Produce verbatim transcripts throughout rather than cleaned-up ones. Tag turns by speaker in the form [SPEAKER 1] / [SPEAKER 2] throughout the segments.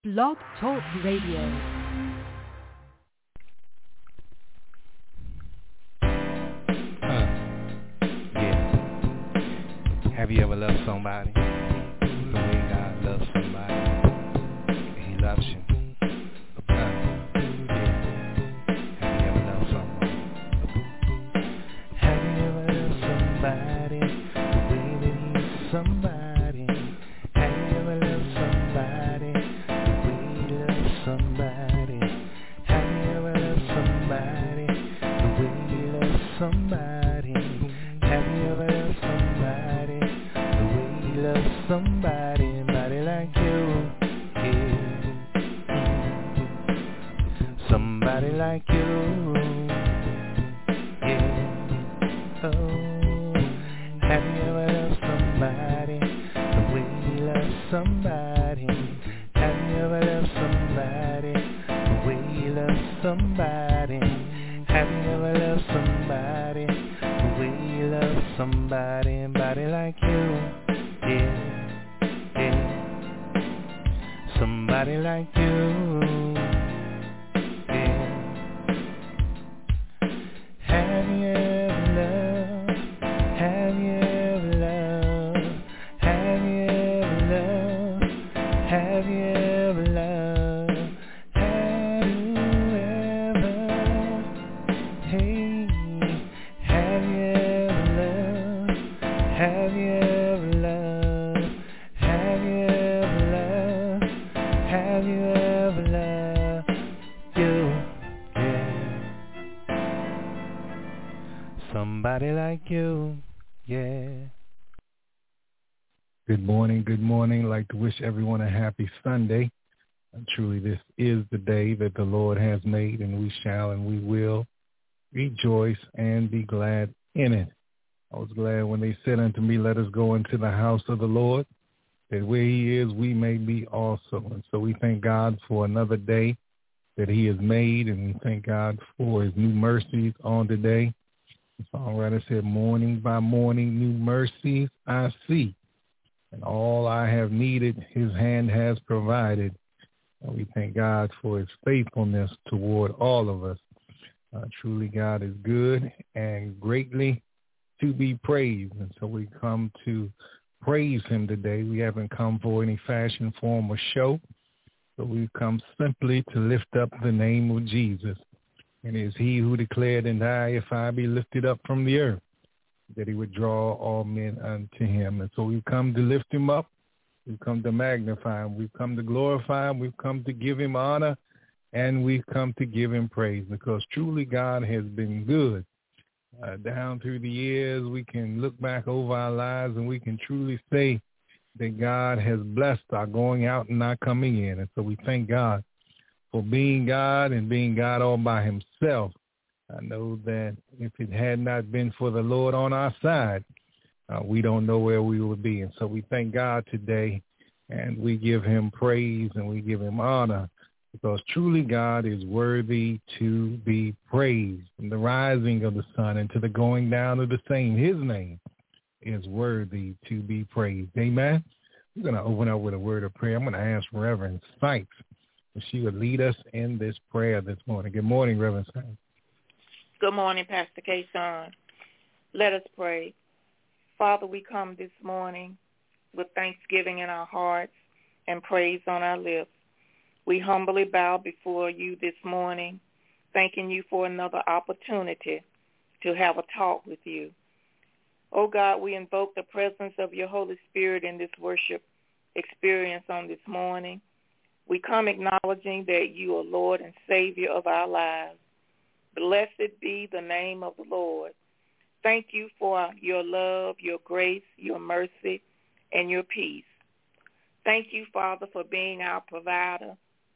[SPEAKER 1] Blog Talk Radio.
[SPEAKER 2] Have you ever loved somebody the way God loves somebody? He loves you. Uh, yeah. Have you ever loved someone? Have you ever loved somebody the way that He loves somebody? Have you ever loved somebody the way He loves somebody? Have you ever loved somebody the way He loves somebody? Have you ever loved somebody the way He loves somebody, somebody like you, yeah. Somebody like you, yeah. Oh, have you ever loved somebody the way He loves somebody? Have you ever loved somebody the way He loves somebody? Have you ever loved somebody the way He loves somebody, somebody like you, yeah, yeah. Somebody like you, yeah. Have you ever loved? Have you ever loved? Have you ever loved? Have you ever loved? Have you ever? Hey, have you ever loved? Have you ever loved? Have you ever loved? Have you ever loved you? Yeah. Somebody like you, yeah. Good morning, good morning. I'd like to wish everyone a happy Sunday. And truly, this is the day that the Lord has made, and we shall and we will rejoice and be glad in it. I was glad when they said unto me, let us go into the house of the Lord, that where He is, we may be also. And so we thank God for another day that He has made, and we thank God for His new mercies on today. The songwriter said, morning by morning, new mercies I see, and all I have needed, His hand has provided. And we thank God for His faithfulness toward all of us. Uh, truly, God is good and greatly to be praised. And so we come to praise Him today. We haven't come for any fashion, form, or show, but we've come simply to lift up the name of Jesus. And it is He who declared, and I, if I be lifted up from the earth, that He would draw all men unto Him. And so we've come to lift Him up. We've come to magnify Him. We've come to glorify Him. We've come to give Him honor. And we've come to give Him praise, because truly God has been good. Uh, down through the years, we can look back over our lives and we can truly say that God has blessed our going out and our coming in. And so we thank God for being God and being God all by Himself. I know that if it had not been for the Lord on our side, uh, we don't know where we would be. And so we thank God today, and we give Him praise and we give Him honor, because truly God is worthy to be praised. From the rising of the sun and to the going down of the same, His name is worthy to be praised. Amen. We're going to open up with a word of prayer. I'm going to ask Reverend Sykes if she would lead us in this prayer this morning. Good morning, Reverend Sykes.
[SPEAKER 3] Good morning, Pastor K-Son. Let us pray. Father, we come this morning with thanksgiving in our hearts and praise on our lips. We humbly bow before You this morning, thanking You for another opportunity to have a talk with You. Oh God, we invoke the presence of Your Holy Spirit in this worship experience on this morning. We come acknowledging that You are Lord and Savior of our lives. Blessed be the name of the Lord. Thank You for Your love, Your grace, Your mercy, and Your peace. Thank You, Father, for being our provider.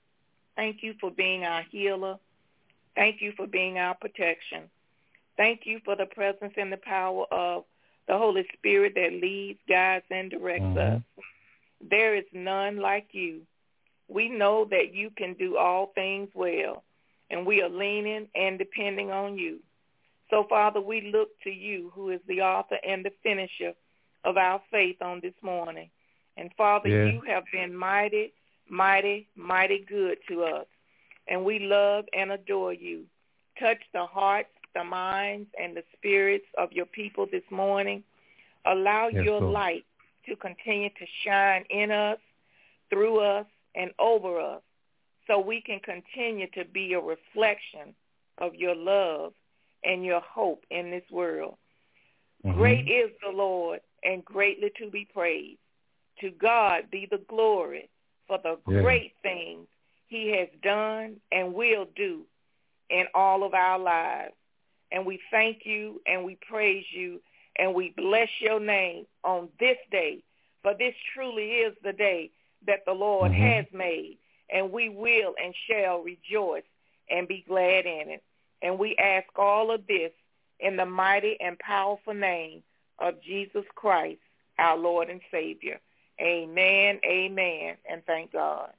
[SPEAKER 3] Thank You for being our healer. Thank You for being our protection. Thank You for the presence and the power of the Holy Spirit that leads, guides, and directs mm-hmm. us. There is none like You. We know that You can do all things well, and we are leaning and depending on You. So, Father, we look to You, who is the author and the finisher of our faith on this morning. And, Father, yeah. You have been mighty, mighty, mighty good to us, and we love and adore you. Touch the hearts, the minds, and the spirits of your people this morning. Allow
[SPEAKER 2] Yes,
[SPEAKER 3] your
[SPEAKER 2] Lord.
[SPEAKER 3] light to continue to shine in us, through us, and over us, so we can continue to be a reflection of your love and your hope in this world. Mm-hmm. Great is the Lord and greatly to be praised. To God be the glory for the yeah. great things he has done and will do in all of our lives. And we thank you and we praise you and we bless your name on this day, for this truly is the day that the Lord mm-hmm. has made, and we will and shall rejoice and be glad in it. And we ask all of this in the mighty and powerful name of Jesus Christ, our Lord and Savior. Amen, amen, and thank God.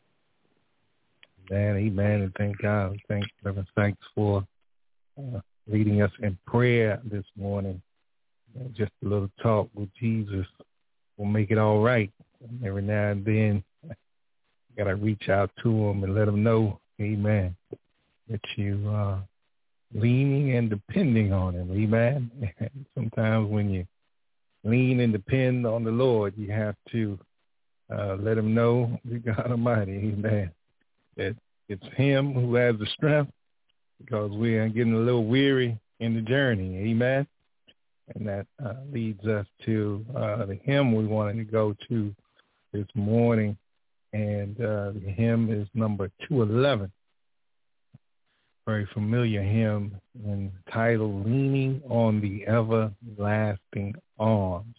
[SPEAKER 2] Amen, amen, and thank God. Thank Reverend Thanks for uh, leading us in prayer this morning. Uh, just a little talk with Jesus will make it all right. And every now and then, you got to reach out to him and let him know, amen, that you are leaning and depending on him, amen. And sometimes when you lean and depend on the Lord, you have to uh, let him know, God Almighty, amen, that it's him who has the strength, because we are getting a little weary in the journey, amen. And that uh, leads us to uh, the hymn we wanted to go to this morning, and uh, the hymn is number two eleven. Very familiar hymn entitled Leaning on the Everlasting Arms.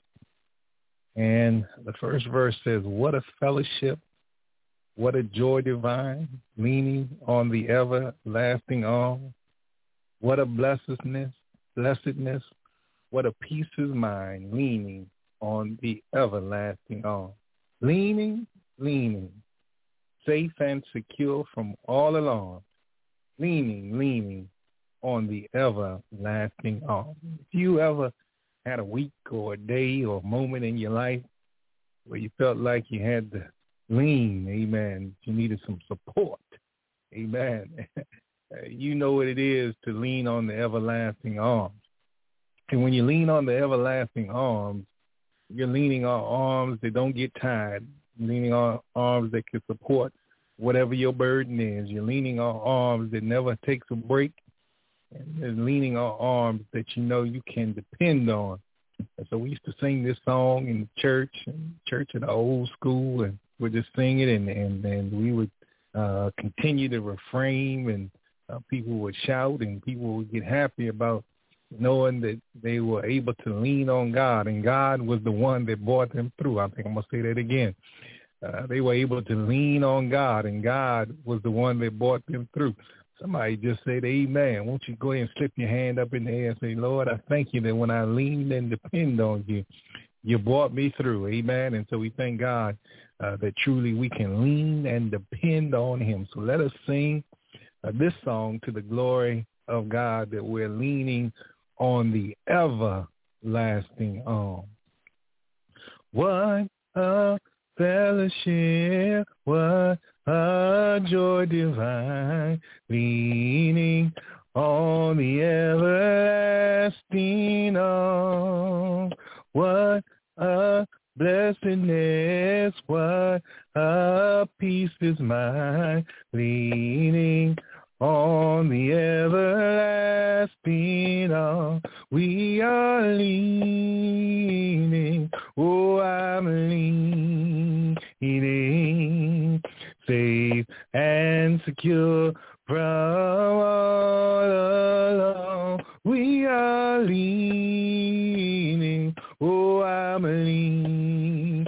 [SPEAKER 2] And the first verse says, what a fellowship, what a joy divine, leaning on the everlasting arms. What a blessedness, blessedness, what a peace is mine, leaning on the everlasting arms. Leaning, leaning, safe and secure from all alarms. Leaning, leaning on the everlasting arms. If you ever had a week or a day or a moment in your life where you felt like you had to lean, amen, you needed some support, amen, you know what it is to lean on the everlasting arms. And when you lean on the everlasting arms, you're leaning on arms that don't get tired, leaning on arms that can support whatever your burden is. You're leaning on arms that never takes a break, and you're leaning on arms that you know you can depend on. And so we used to sing this song in the church, and church in the old school, and we'd just sing it, and, and, and we would uh, continue to refrain, and uh, people would shout, and people would get happy about knowing that they were able to lean on God, and God was the one that brought them through. I think I'm going to say that again. Uh, they were able to lean on God, and God was the one that brought them through. Somebody just said, amen. Won't you go ahead and slip your hand up in the air and say, Lord, I thank you that when I leaned and depend on you, you brought me through, amen. And so we thank God uh, that truly we can lean and depend on him. So let us sing uh, this song to the glory of God, that we're leaning on the everlasting arm. What a fellowship, what a joy divine, leaning on the everlasting arm. What a blessedness, what a peace is mine, leaning on the everlasting arm. We are leaning, oh, I'm leaning, safe and secure from all along. We are leaning, oh, I'm leaning,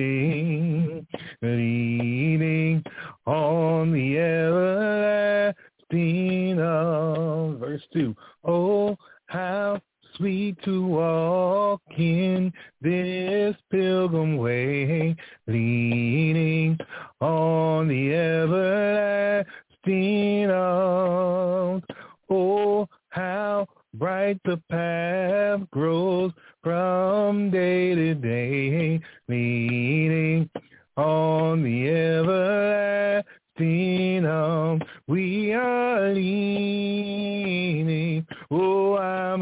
[SPEAKER 2] leaning on the everlasting arm. Verse two, oh, how sweet to walk in this pilgrim way, leaning on the everlasting arms. Oh, how bright the path grows from day to day, leaning on the everlasting arms. We are leaning. Oh, I'm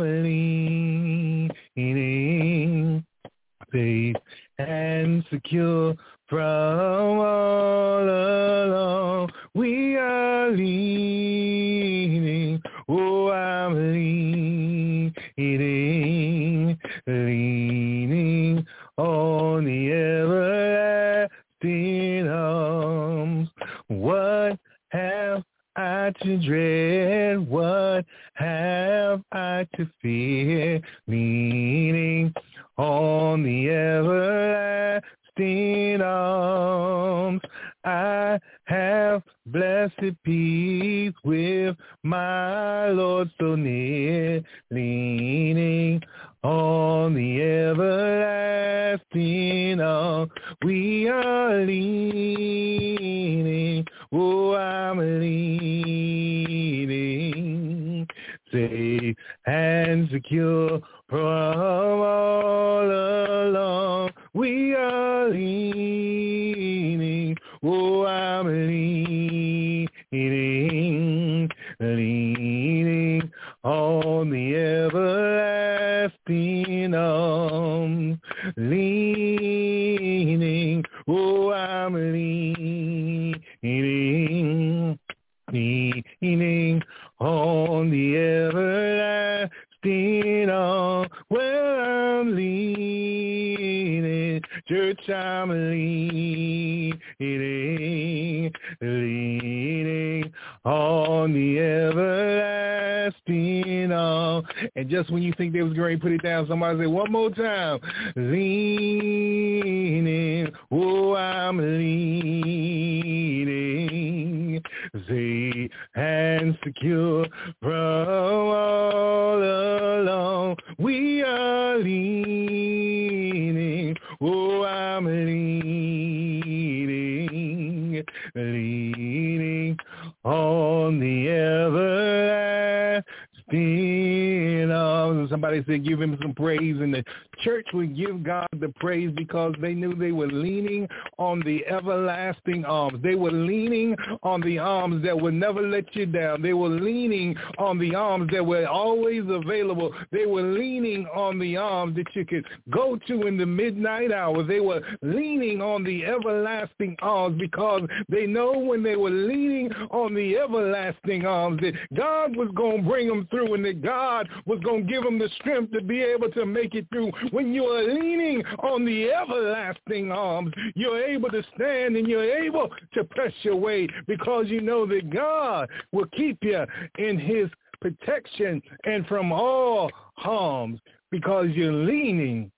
[SPEAKER 2] leaning. Safe and secure from all along. We are leaning. Oh, I'm leaning. Leaning on the everlasting arms. What have I to dread? What have I to fear? Leaning on the everlasting arms. I have blessed peace with my Lord so near. Leaning on the everlasting arms. We are leaning. Oh, I'm leaning. Safe and secure from all along. We are leaning. Oh, I'm leaning. Leaning on the everlasting arms. Leaning. Oh, I'm leaning. Leaning on the everlasting arm. Well, I'm leaning, church, I'm leaning, leaning on the everlasting arm. And just when you think they was going to put it down, somebody say one more time, leaning, oh, I'm leaning, safe and secure from all along. We are leaning, oh, I'm leaning, leaning on the everlasting arms. Somebody said give him some praise, and the church would give God the praise because they knew they were leaning on the everlasting arms. They were leaning on the arms that would never let you down. They were leaning on the arms that were always available. They were leaning on the arms that you could go to in the midnight hour. They were leaning on the everlasting arms because they know when they were leaning on the everlasting arms that God was going to bring them through and that God was going to give them the strength to be able to make it through. When you are leaning on the everlasting arms, you're able to stand and you're able to press your way because you know that God will keep you in his protection and from all harms because you're leaning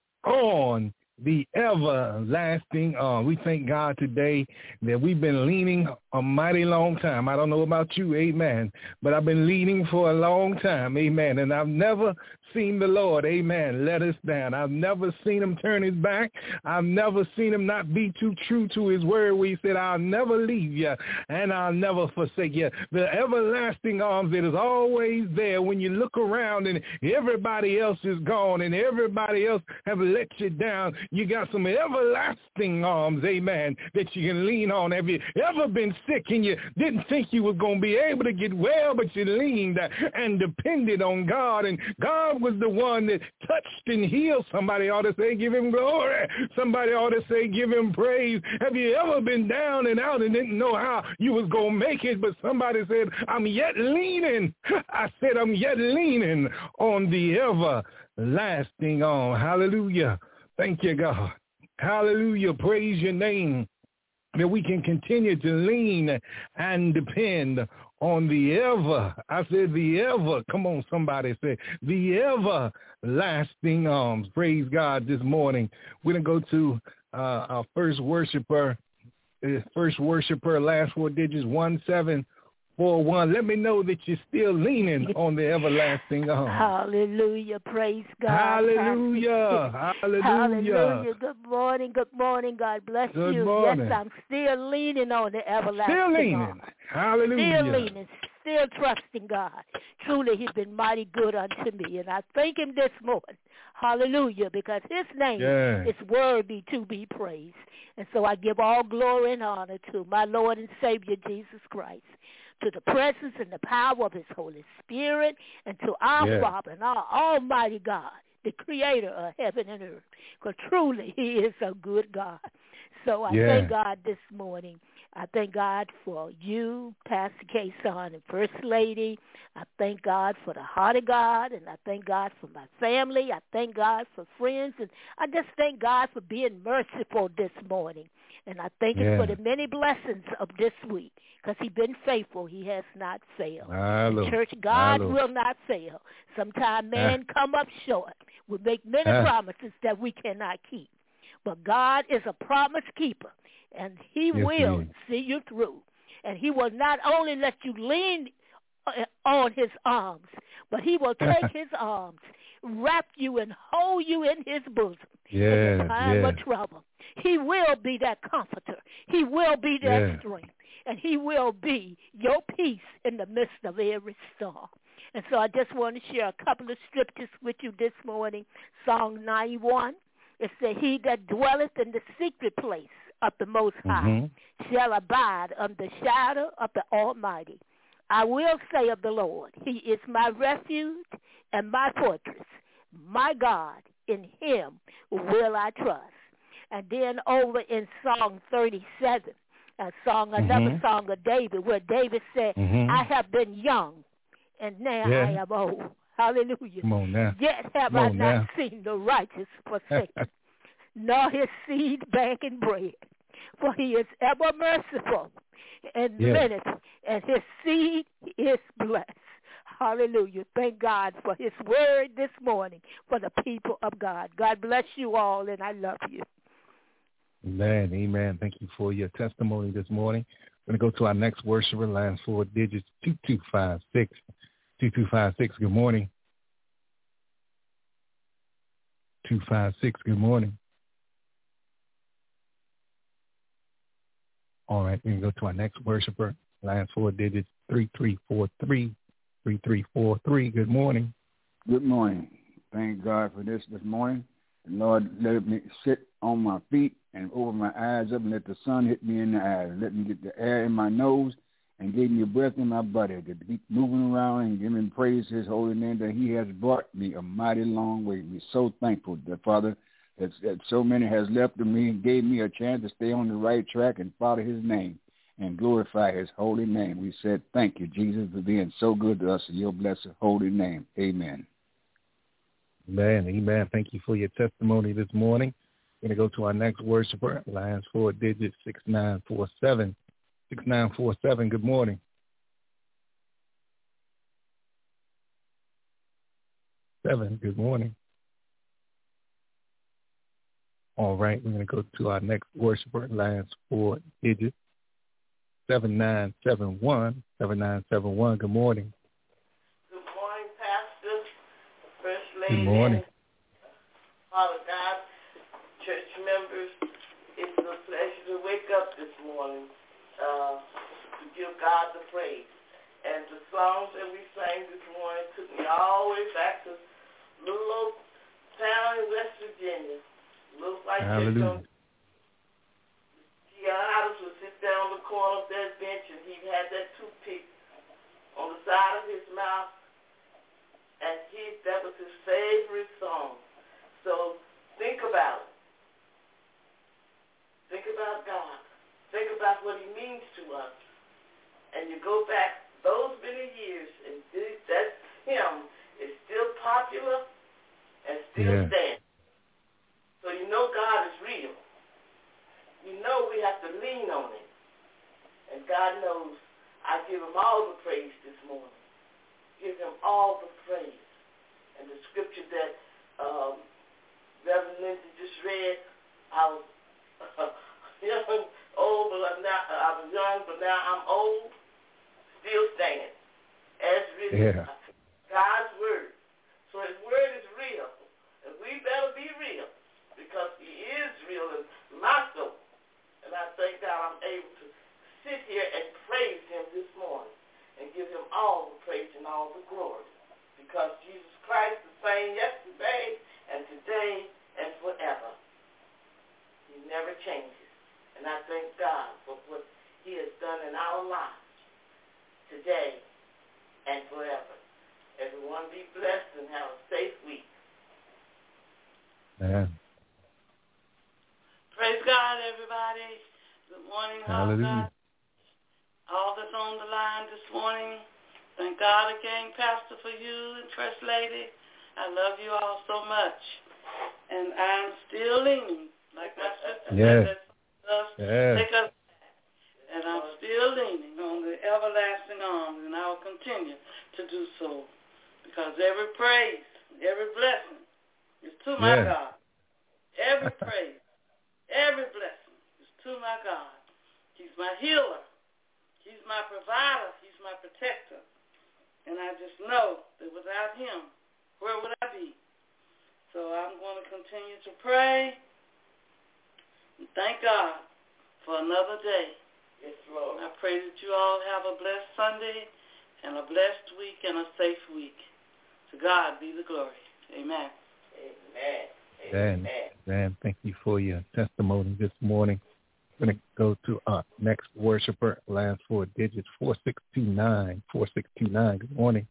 [SPEAKER 2] on the everlasting arm. We thank God today that we've been leaning a mighty long time. I don't know about you, amen, but I've been leaning for a long time, amen, and I've never seen the Lord, amen, let us down. I've never seen him turn his back. I've never seen him not be too true to his word where he said, I'll never leave you and I'll never forsake you. The everlasting arms that is always there when you look around and everybody else is gone and everybody else have let you down. You got some everlasting arms, amen, that you can lean on. Have you ever been sick and you didn't think you were going to be able to get well, but you leaned and depended on God, and God was the one that touched and healed? Somebody ought to say, give him glory. Somebody ought to say, give him praise. Have you ever been down and out and didn't know how you was going to make it, but somebody said, I'm yet leaning. I said, I'm yet leaning on the everlasting arm. Hallelujah. Thank you, God. Hallelujah. Praise your name. That we can continue to lean and depend on the ever, I said the ever, come on, somebody say, the everlasting arms. Praise God this morning. We're going to go to uh, our first worshiper, uh, first worshiper, last four digits, one seven four one. Let me know that you're still leaning on the everlasting arms.
[SPEAKER 1] Hallelujah. Praise God.
[SPEAKER 2] Hallelujah. Hallelujah.
[SPEAKER 1] Hallelujah. Good morning. Good morning. God bless
[SPEAKER 2] Good
[SPEAKER 1] you.
[SPEAKER 2] morning.
[SPEAKER 1] Yes, I'm still leaning on the everlasting
[SPEAKER 2] Still leaning.
[SPEAKER 1] arms.
[SPEAKER 2] Hallelujah.
[SPEAKER 1] Still leaning. Still trusting God. Truly, he's been mighty good unto me, and I thank him this morning. Hallelujah, because his name
[SPEAKER 2] yeah.
[SPEAKER 1] is worthy to be praised. And so I give all glory and honor to my Lord and Savior, Jesus Christ, to the presence and the power of his Holy Spirit, and to our
[SPEAKER 2] yeah.
[SPEAKER 1] Father and our Almighty God, the creator of heaven and earth, because truly he is a good God. So I
[SPEAKER 2] yeah.
[SPEAKER 1] thank God this morning. I thank God for you, Pastor K-Son, and First Lady. I thank God for the heart of God, and I thank God for my family. I thank God for friends, and I just thank God for being merciful this morning. And I thank
[SPEAKER 2] yeah.
[SPEAKER 1] him for the many blessings of this week, because he's been faithful. He has not failed.
[SPEAKER 2] Hello.
[SPEAKER 1] Church, God
[SPEAKER 2] Hello.
[SPEAKER 1] will not fail. Sometimes man
[SPEAKER 2] ah.
[SPEAKER 1] come up short. We make many
[SPEAKER 2] ah.
[SPEAKER 1] promises that we cannot keep. But God is a promise keeper, and he
[SPEAKER 2] yes,
[SPEAKER 1] will
[SPEAKER 2] he
[SPEAKER 1] see you through. And he will not only let you lean on his arms, but he will take his arms, wrap you and hold you in his bosom
[SPEAKER 2] yes,
[SPEAKER 1] in the time
[SPEAKER 2] yes.
[SPEAKER 1] of trouble. He will be that comforter. He will be that
[SPEAKER 2] yes.
[SPEAKER 1] strength. And he will be your peace in the midst of every storm. And so I just want to share a couple of scriptures with you this morning. Psalm ninety-one. It says, he that dwelleth in the secret place of the Most High mm-hmm. shall abide under the shadow of the Almighty. I will say of the Lord, he is my refuge and my fortress. My God, in him will I trust. And then over in Psalm thirty-seven, a song, another mm-hmm. song of David, where David said, mm-hmm. I have been young, and now yeah. I am old. Hallelujah.
[SPEAKER 2] Come on now.
[SPEAKER 1] Yet have
[SPEAKER 2] Come
[SPEAKER 1] I
[SPEAKER 2] on
[SPEAKER 1] not
[SPEAKER 2] now.
[SPEAKER 1] seen the righteous forsaken, nor his seed begging bread. For he is ever merciful and
[SPEAKER 2] yeah.
[SPEAKER 1] lendeth, and his seed is blessed. Hallelujah. Thank God for his word this morning for the people of God. God bless you all, and I love you.
[SPEAKER 2] Amen. Amen. Thank you for your testimony this morning. We're going to go to our next worshiper, last four digits, two two five six. two two five six, good morning. two five six, good morning. All right, we're going to go to our next worshiper. Last four digits, three three four three. three three four three, good morning.
[SPEAKER 4] Good morning. Thank God for this this morning. The Lord let me sit on my feet and open my eyes up and let the sun hit me in the eyes. Let me get the air in my nose and gave me a breath in my body to keep moving around and give him praise his holy name that he has brought me a mighty long way. We're so thankful that, Father, that, that so many has left to me and gave me a chance to stay on the right track and follow his name and glorify his holy name. We said, thank you, Jesus, for being so good to us in your blessed holy name. Amen.
[SPEAKER 2] Amen. Amen. Thank you for your testimony this morning. We're going to go to our next worshiper, last four digits, six nine four seven. six nine four seven, good morning. Seven, good morning. All right, we're going to go to our next worshiper, last four digits, seven nine seven one. seven nine seven one, good morning.
[SPEAKER 5] Good morning, Pastor, First Lady.
[SPEAKER 2] Good morning.
[SPEAKER 5] Father God, church members, it's a pleasure to wake up this morning. Uh, to give God the praise. And the songs that we sang this morning took me all the way back to little old town in West Virginia. Looks like
[SPEAKER 2] Hallelujah.
[SPEAKER 5] T L Adams would sit down on the corner of that bench and he had that toothpick on the side of his mouth, and he that was his favorite song. So think about it. Think about God. Think about what he means to us. And you go back those many years, and that hymn is still popular and still
[SPEAKER 2] yeah.
[SPEAKER 5] stands. So you know God is real. You know we have to lean on him. And God knows I give him all the praise this morning. Give him all the praise. And the scripture that um, Reverend Lindsay just read, I was young, old, but I'm not, I was young, but now I'm old, still standing. As written,
[SPEAKER 2] yeah.
[SPEAKER 5] God's word. So his word is real. And we better be real, because he is real in my soul. And I thank God I'm able to sit here and praise him this morning and give him all the praise and all the glory. Because Jesus Christ is the same yesterday and today, and forever. Everyone be blessed and have a safe week.
[SPEAKER 2] Amen.
[SPEAKER 6] Praise God, everybody. Good morning,
[SPEAKER 2] Hallelujah.
[SPEAKER 6] God. All that's on the line this morning. Thank God again, Pastor, for you and First Lady. I love you all so much. And I'm still leaning, like my sister
[SPEAKER 2] yes.
[SPEAKER 6] said, that
[SPEAKER 2] yes.
[SPEAKER 6] take us back. And I'm still leaning on the everlasting arms, and I will continue to do so. Because every praise, every blessing is to my
[SPEAKER 2] yes.
[SPEAKER 6] God. Every praise, every blessing is to my God. He's my healer. He's my provider. He's my protector. And I just know that without him, where would I be? So I'm going to continue to pray and thank God for another day.
[SPEAKER 5] Yes, Lord.
[SPEAKER 6] I pray that you all have a blessed Sunday and a blessed week and a safe week. To God be the glory. Amen.
[SPEAKER 5] Amen.
[SPEAKER 2] Amen. Amen. Thank you for your testimony this morning. We're going to go to our next worshiper. Last four digits, four six two nine. four six two nine. Good morning.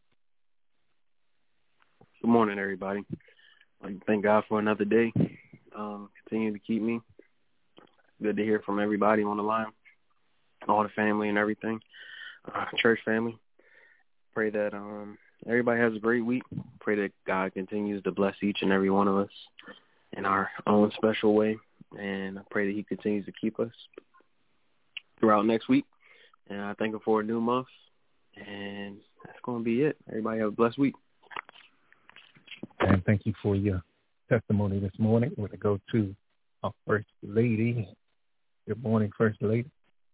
[SPEAKER 7] Good morning, everybody. I'd like to thank God for another day. Um, continue to keep me. Good to hear from everybody on the line, all the family and everything, uh, church family. Pray that um, everybody has a great week. Pray that God continues to bless each and every one of us in our own special way. And I pray that he continues to keep us throughout next week. And I thank him for a new month. And that's going to be it. Everybody have a blessed week.
[SPEAKER 2] And thank you for your testimony this morning. We're going to go to our First Lady. Good morning, First Lady.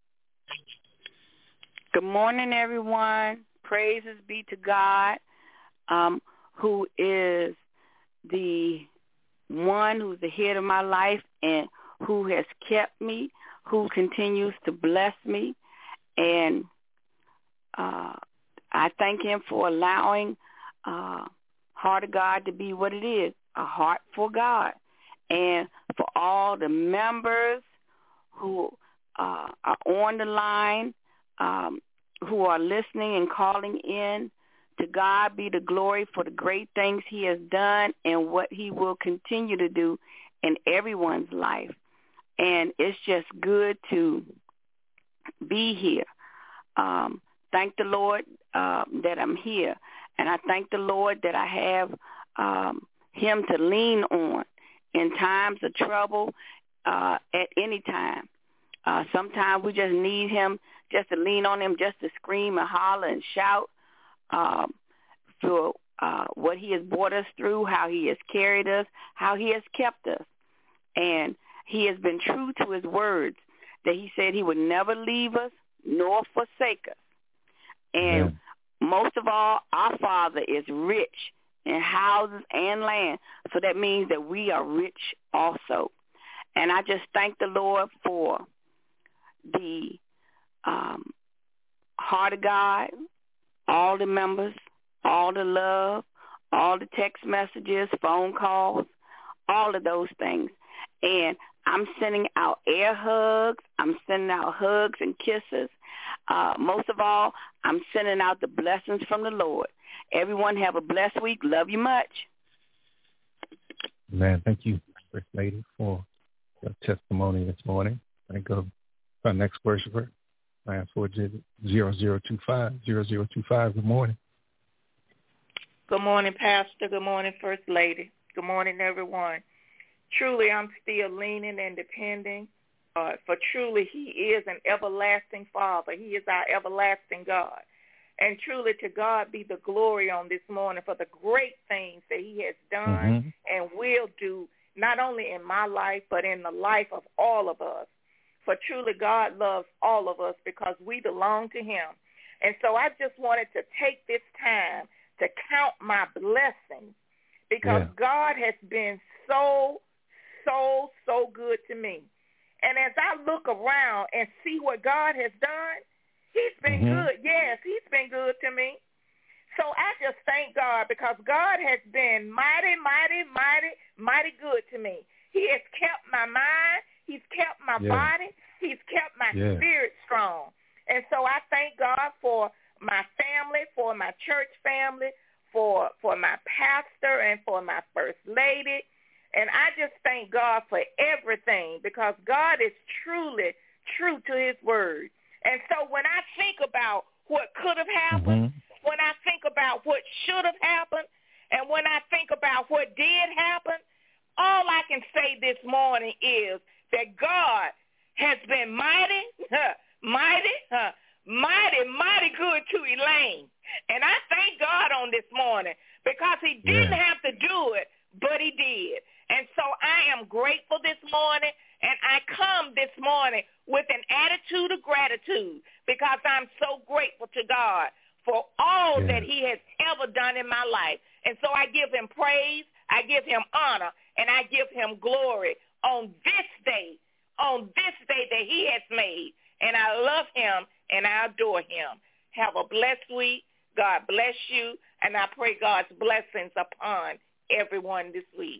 [SPEAKER 8] Good morning, everyone. Praises be to God, um, who is the one who's the head of my life and who has kept me, who continues to bless me. And uh, I thank him for allowing uh, Heart of God to be what it is, a heart for God. And for all the members who uh, are on the line, um, who are listening and calling in, to God be the glory for the great things he has done and what he will continue to do in everyone's life. And it's just good to be here. Um, thank the Lord uh, that I'm here. And I thank the Lord that I have um, him to lean on in times of trouble uh, at any time. Uh, sometimes we just need him just to lean on him, just to scream and holler and shout um, for uh, what he has brought us through, how he has carried us, how he has kept us. And he has been true to his words that he said he would never leave us nor forsake us. And yeah. most of all, our Father is rich in houses and land. So that means that we are rich also. And I just thank the Lord for the um, Heart of God, all the members, all the love, all the text messages, phone calls, all of those things. And I'm sending out air hugs. I'm sending out hugs and kisses. Uh, most of all, I'm sending out the blessings from the Lord. Everyone have a blessed week. Love you much.
[SPEAKER 2] Man, thank you, First Lady, for your testimony this morning. I go to our next worshiper, last four digits, zero zero two five, zero zero two five. Good morning.
[SPEAKER 3] Good morning, Pastor. Good morning, First Lady. Good morning, everyone. Truly, I'm still leaning and depending, uh, for truly he is an everlasting Father. He is our everlasting God. And truly to God be the glory on this morning for the great things that he has done mm-hmm. and will do, not only in my life, but in the life of all of us. For truly God loves all of us because we belong to him. And so I just wanted to take this time to count my blessings because yeah. God has been so, so, so good to me. And as I look around and see what God has done, he's been mm-hmm. good. Yes, he's been good to me. So I just thank God because God has been mighty, mighty, mighty, mighty good to me. He has kept my mind. He's kept my yeah. body. He's kept my yeah. spirit strong. And so I thank God for my family, for my church family, for for my pastor, and for my first lady. And I just thank God for everything, because God is truly true to his word. And so when I think about what could have happened, mm-hmm. when I think about what should have happened, and when I think about what did happen, all I can say this morning is that God has been mighty, mighty, mighty, mighty good to Elaine. And I thank God on this morning, because he didn't yeah. have to do it, but he did. And so I am grateful this morning, and I come this morning with an attitude of gratitude, because I'm so grateful to God for all yeah. that he has ever done in my life. And so I give him praise, I give him honor, and I give him glory on this day, on this day that he has made. And I love him, and I adore him. Have a blessed week. God bless you, and I pray God's blessings upon everyone this week.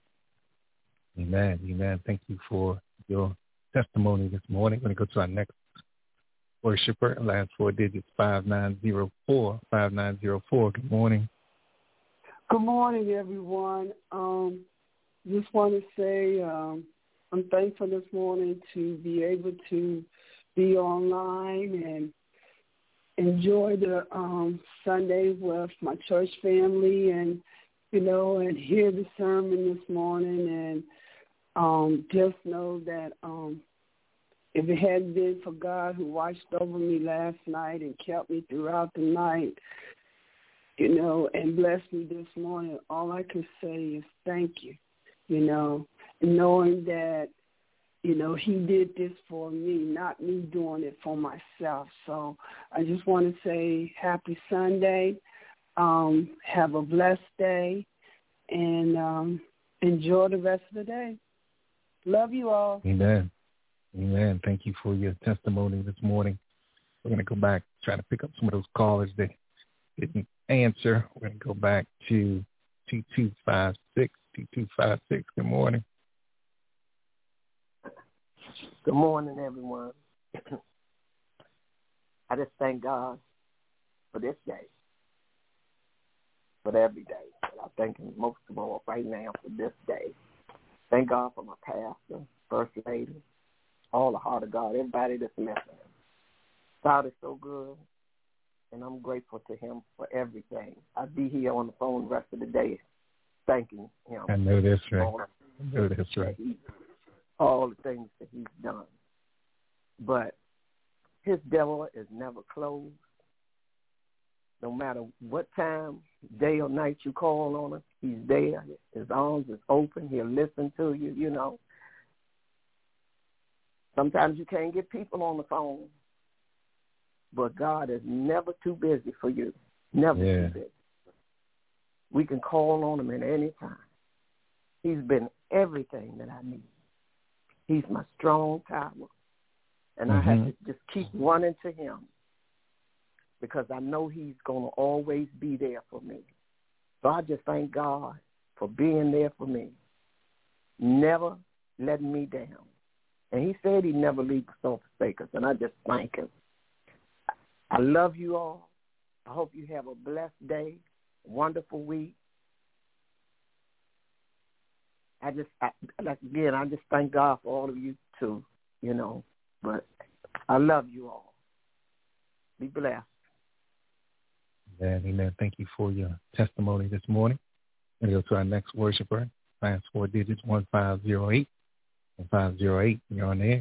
[SPEAKER 2] Amen. Amen. Thank you for your testimony this morning. We're going to go to our next worshiper. Last four digits, five nine zero four. five nine zero four. Good morning.
[SPEAKER 9] Good morning, everyone. Um, just want to say um, I'm thankful this morning to be able to be online and enjoy the um, Sunday with my church family, and, you know, and hear the sermon this morning, and um, just know that um, if it hadn't been for God who watched over me last night and kept me throughout the night, you know, and blessed me this morning, all I can say is thank you, you know, knowing that, you know, he did this for me, not me doing it for myself. So I just want to say happy Sunday, um, have a blessed day, and um, enjoy the rest of the day. Love you all.
[SPEAKER 2] Amen. Amen. Thank you for your testimony this morning. We're going to go back, try to pick up some of those callers that didn't answer. We're going to go back to two two five six. two two five six. Good morning.
[SPEAKER 10] Good morning, everyone. I just thank God for this day, for every day. But I thank him most of all right now for this day. Thank God for my pastor, first lady, all the heart of God, everybody that's listening. God is so good, and I'm grateful to him for everything. I'll be here on the phone the rest of the day thanking him.
[SPEAKER 2] I know that's right. I know that's right.
[SPEAKER 10] All the things that he's done. But his door is never closed. No matter what time, day or night you call on him, he's there. His arms is open. He'll listen to you, you know. Sometimes you can't get people on the phone, but God is never too busy for you. Never
[SPEAKER 2] yeah.
[SPEAKER 10] too busy. We can call on him at any time. He's been everything that I need. He's my strong tower. And mm-hmm. I have to just keep running to him, because I know he's going to always be there for me. So I just thank God for being there for me, never letting me down. And he said he'd never leave us or forsake us, and I just thank him. I love you all. I hope you have a blessed day, wonderful week. I just, I, like again, I just thank God for all of you too, you know. But I love you all. Be blessed.
[SPEAKER 2] Amen. Amen. Thank you for your testimony this morning. We're going to go to our next worshiper. Last four digits, one five zero eight. one five zero eight, you're on the air.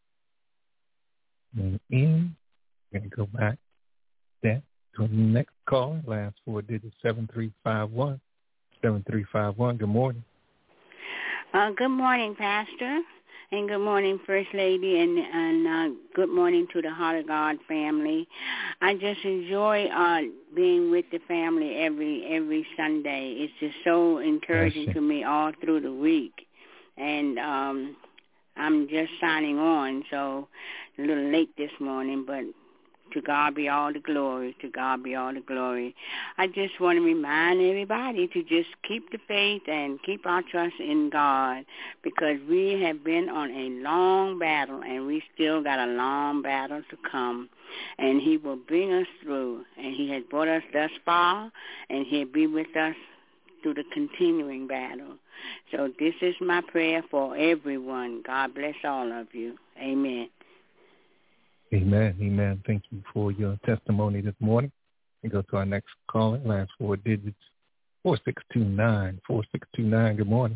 [SPEAKER 2] And in, we're going to go back then to the next call. Last four digits, seven three five one. seven three five one. Good morning.
[SPEAKER 8] Uh, good morning, Pastor, and good morning, First Lady, and, and uh, good morning to the Heart of God family. I just enjoy uh, being with the family every every Sunday. It's just so encouraging to me all through the week, and um, I'm just signing on, so a little late this morning, but To God be all the glory. To God be all the glory. I just want to remind everybody to just keep the faith and keep our trust in God, because we have been on a long battle and we still got a long battle to come. And he will bring us through. And he has brought us thus far, and he'll be with us through the continuing battle. So this is my prayer for everyone. God bless all of you. Amen.
[SPEAKER 2] Amen. Amen. Thank you for your testimony this morning. We go to our next caller. Last four digits, four six two nine. four six two nine. Good morning.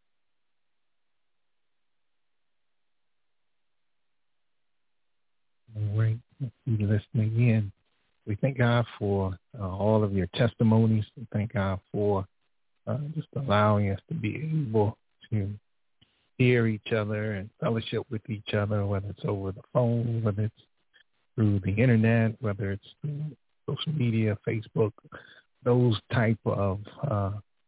[SPEAKER 2] All right. You're listening in. We thank God for uh, all of your testimonies. We thank God for uh, just allowing us to be able to hear each other and fellowship with each other, whether it's over the phone, whether it's through the internet, whether it's through social media, Facebook, those type of uh,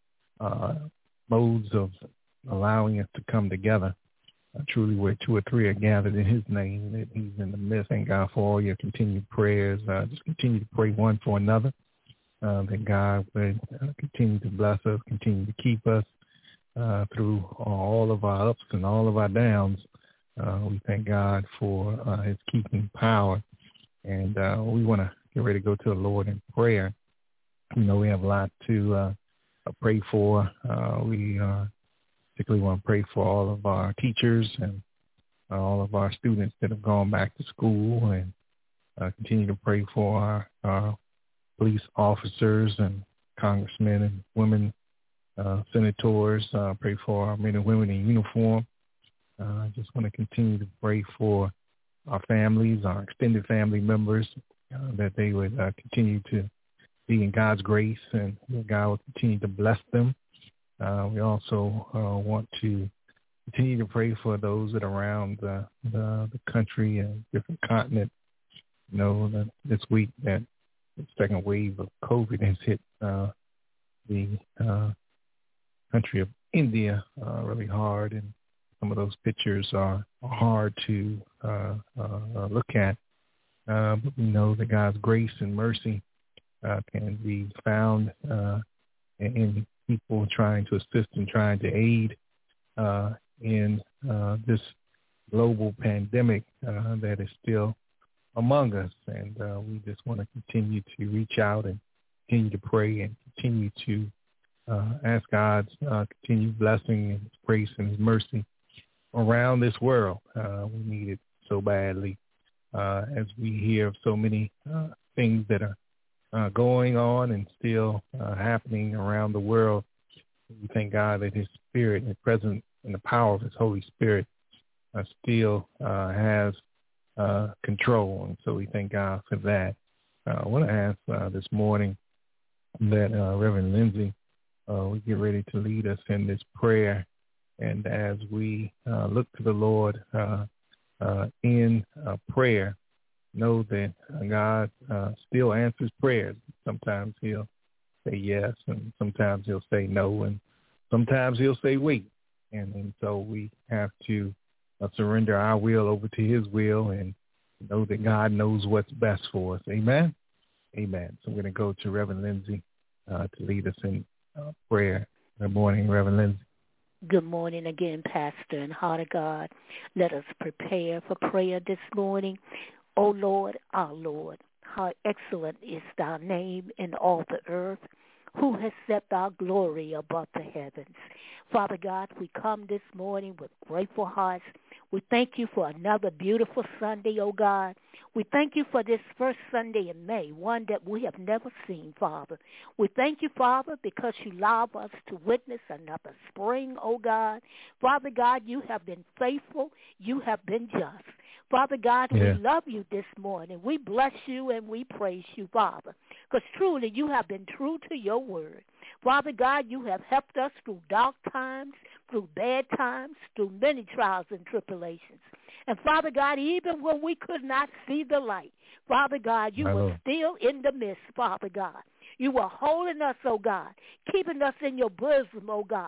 [SPEAKER 2] uh, modes of allowing us to come together. Uh, truly, where two or three are gathered in his name, that he's in the midst. Thank God for all your continued prayers. Uh, just continue to pray one for another, uh, that God would uh, continue to bless us, continue to keep us uh, through all of our ups and all of our downs. Uh, we thank God for uh, his keeping power. And uh, we want to get ready to go to the Lord in prayer. You know, we have a lot to uh, pray for. Uh, we uh, particularly want to pray for all of our teachers and uh, all of our students that have gone back to school, and uh, continue to pray for our, our police officers and congressmen and women, uh, senators. Uh, pray for our men and women in uniform. I uh, just want to continue to pray for our families, our extended family members, uh, that they would uh, continue to be in God's grace, and that God will continue to bless them. Uh, we also uh, want to continue to pray for those that are around uh, the, the country and different continents. You know, that this week that the second wave of COVID has hit uh, the uh, country of India uh, really hard, and some of those pictures are hard to uh, uh, look at. Uh, but we know that God's grace and mercy uh, can be found uh, in people trying to assist and trying to aid uh, in uh, this global pandemic uh, that is still among us. And uh, we just want to continue to reach out and continue to pray and continue to uh, ask God's uh, continued blessing and his grace and his mercy around this world. Uh, we need it so badly uh, as we hear of so many uh, things that are uh, going on and still uh, happening around the world. We thank God that his spirit and presence and the power of his Holy Spirit uh, still uh, has uh, control. And so we thank God for that. Uh, I want to ask uh, this morning that uh, Reverend Lindsay, uh, we get ready to lead us in this prayer. And as we uh, look to the Lord uh, uh, in uh, prayer, know that God uh, still answers prayers. Sometimes he'll say yes, and sometimes he'll say no, and sometimes he'll say wait. And, and so we have to uh, surrender our will over to his will and know that God knows what's best for us. Amen? Amen. So we're going to go to Reverend Lindsay uh, to lead us in uh, prayer. Good morning, Reverend Lindsay.
[SPEAKER 1] Good morning again, Pastor and Heart of God. Let us prepare for prayer this morning. O Lord, our Lord, how excellent is thy name in all the earth, who has set thy glory above the heavens. Father God, we come this morning with grateful hearts. We thank you for another beautiful Sunday, O God. We thank you for this first Sunday in May, one that we have never seen, Father. We thank you, Father, because you allow us to witness another spring, O God. Father God, you have been faithful. You have been just. Father God, yeah. we love you this morning. We bless you and we praise you, Father, because truly you have been true to your word. Father God, you have helped us through dark times, through bad times, through many trials and tribulations. And Father God, even when we could not see the light, Father God, you My were Lord. still in the midst, Father God. You were holding us, oh God, keeping us in your bosom, oh God.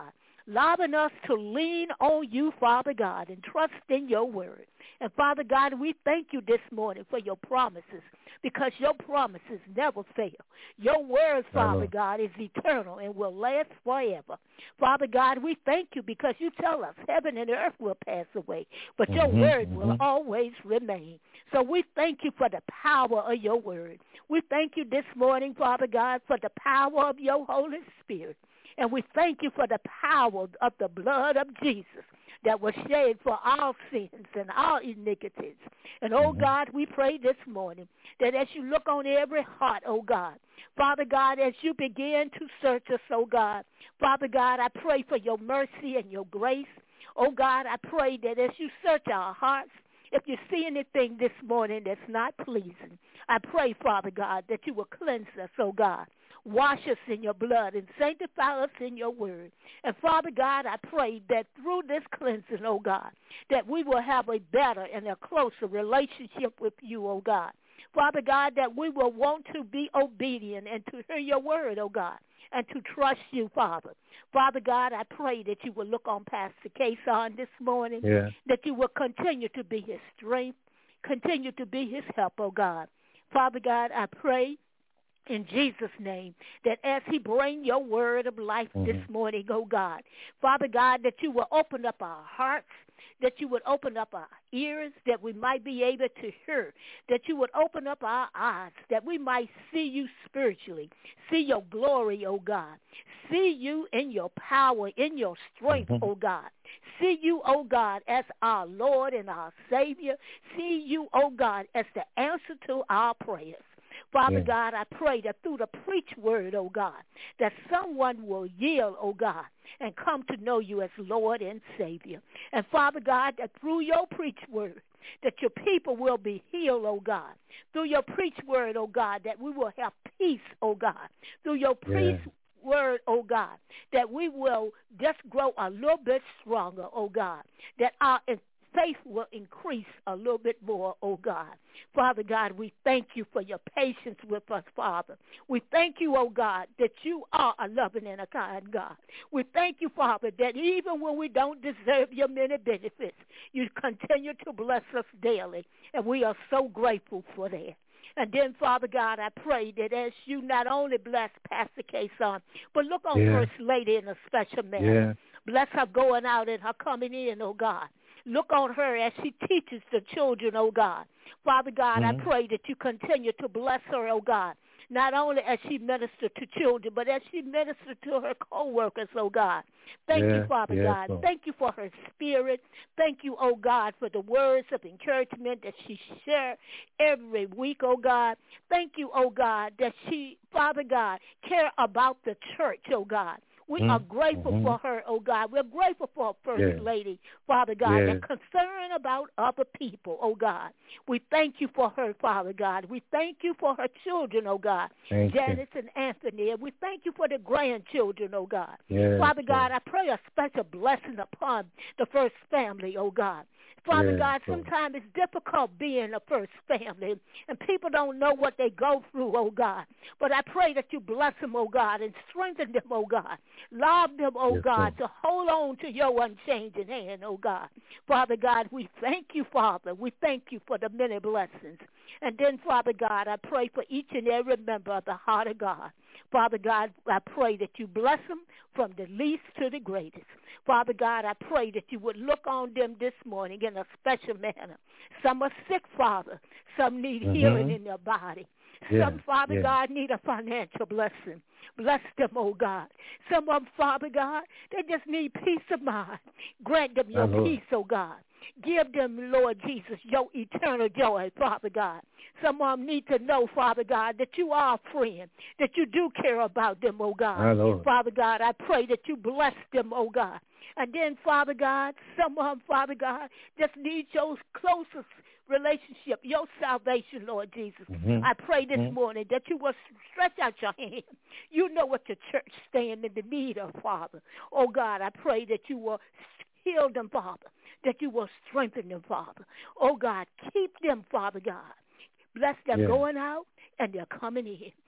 [SPEAKER 1] allowing us to lean on you, Father God, and trust in your word. And, Father God, we thank you this morning for your promises, because your promises never fail. Your word, Father God, is eternal and will last forever. Father God, we thank you because you tell us heaven and earth will pass away, but your mm-hmm, word mm-hmm. will always remain. So we thank you for the power of your word. We thank you this morning, Father God, for the power of your Holy Spirit. And we thank you for the power of the blood of Jesus that was shed for our sins and our iniquities. And, oh, mm-hmm. God, we pray this morning that as you look on every heart, oh, God, Father God, as you begin to search us, oh, God, Father God, I pray for your mercy and your grace. Oh, God, I pray that as you search our hearts, if you see anything this morning that's not pleasing, I pray, Father God, that you will cleanse us, oh, God. Wash us in your blood and sanctify us in your word. And, Father God, I pray that through this cleansing, oh, God, that we will have a better and a closer relationship with you, oh, God. Father God, that we will want to be obedient and to hear your word, oh, God, and to trust you, Father. Father God, I pray that you will look on Pastor Kason this morning, yeah. that you will continue to be his strength, continue to be his help, oh, God. Father God, I pray in Jesus' name, that as he bring your word of life mm-hmm. this morning, oh God, Father God, that you will open up our hearts, that you would open up our ears, that we might be able to hear, that you would open up our eyes, that we might see you spiritually, see your glory, oh God, see you in your power, in your strength, mm-hmm. oh God, see you, oh God, as our Lord and our Savior, see you, oh God, as the answer to our prayers. Father yeah. God, I pray that through the preached word, oh God, that someone will yield, oh God, and come to know you as Lord and Savior. And Father God, that through your preached word, that your people will be healed, oh God. Through your preached word, oh God, that we will have peace, oh God. Through your preached yeah. word, oh God, that we will just grow a little bit stronger, oh God, that our faith will increase a little bit more, oh God. Father God, we thank you for your patience with us, Father. We thank you, oh God, that you are a loving and a kind God. We thank you, Father, that even when we don't deserve your many benefits, you continue to bless us daily, and we are so grateful for that. And then, Father God, I pray that as you not only bless Pastor Kason, but look on yeah. First Lady in a special manner. Yeah. Bless her going out and her coming in, oh God. Look on her as she teaches the children, oh God. Father God, mm-hmm. I pray that you continue to bless her, oh God, not only as she ministers to children, but as she ministers to her co-workers, oh God. Thank yeah, you, Father yeah, God. So. Thank you for her spirit. Thank you, oh God, for the words of encouragement that she shares every week, oh God. Thank you, oh God, that she, Father God, care about the church, oh God. We mm-hmm. are grateful mm-hmm. for her, oh God. We're grateful for First yeah. Lady, Father God, yeah. and concerned about other people, oh God. We thank you for her, Father God. We thank you for her children, oh God, thank Janice you. and Anthony. And we thank you for the grandchildren, oh God. Yeah, Father God, I pray a special blessing upon the First family, oh God. Father yeah, God, sometimes it's difficult being a first family, and people don't know what they go through, oh God. But I pray that you bless them, oh God, and strengthen them, oh God. Love them, oh yes, God, sir. to hold on to your unchanging hand, oh God. Father God, we thank you, Father. We thank you for the many blessings. And then, Father God, I pray for each and every member of the heart of God. Father God, I pray that you bless them from the least to the greatest. Father God, I pray that you would look on them this morning in a special manner. Some are sick, Father. Some need mm-hmm. healing in their body. Yeah, Some, Father yeah. God, need a financial blessing. Bless them, oh God. Some of them, Father God, they just need peace of mind. Grant them your uh-huh. peace, oh God. Give them, Lord Jesus, your eternal joy, Father God. Some of them need to know, Father God, that you are a friend, that you do care about them, oh God. Father God, I pray that you bless them, oh God. And then, Father God, some of them, Father God, just need your closest relationship, your salvation, Lord Jesus. Mm-hmm. I pray this mm-hmm. morning that you will stretch out your hand. You know what your church stands in the need of, Father. Oh God, I pray that you will heal them, Father, that you will strengthen them, Father. Oh God, keep them, Father God. Bless them yeah. going out and they're coming in.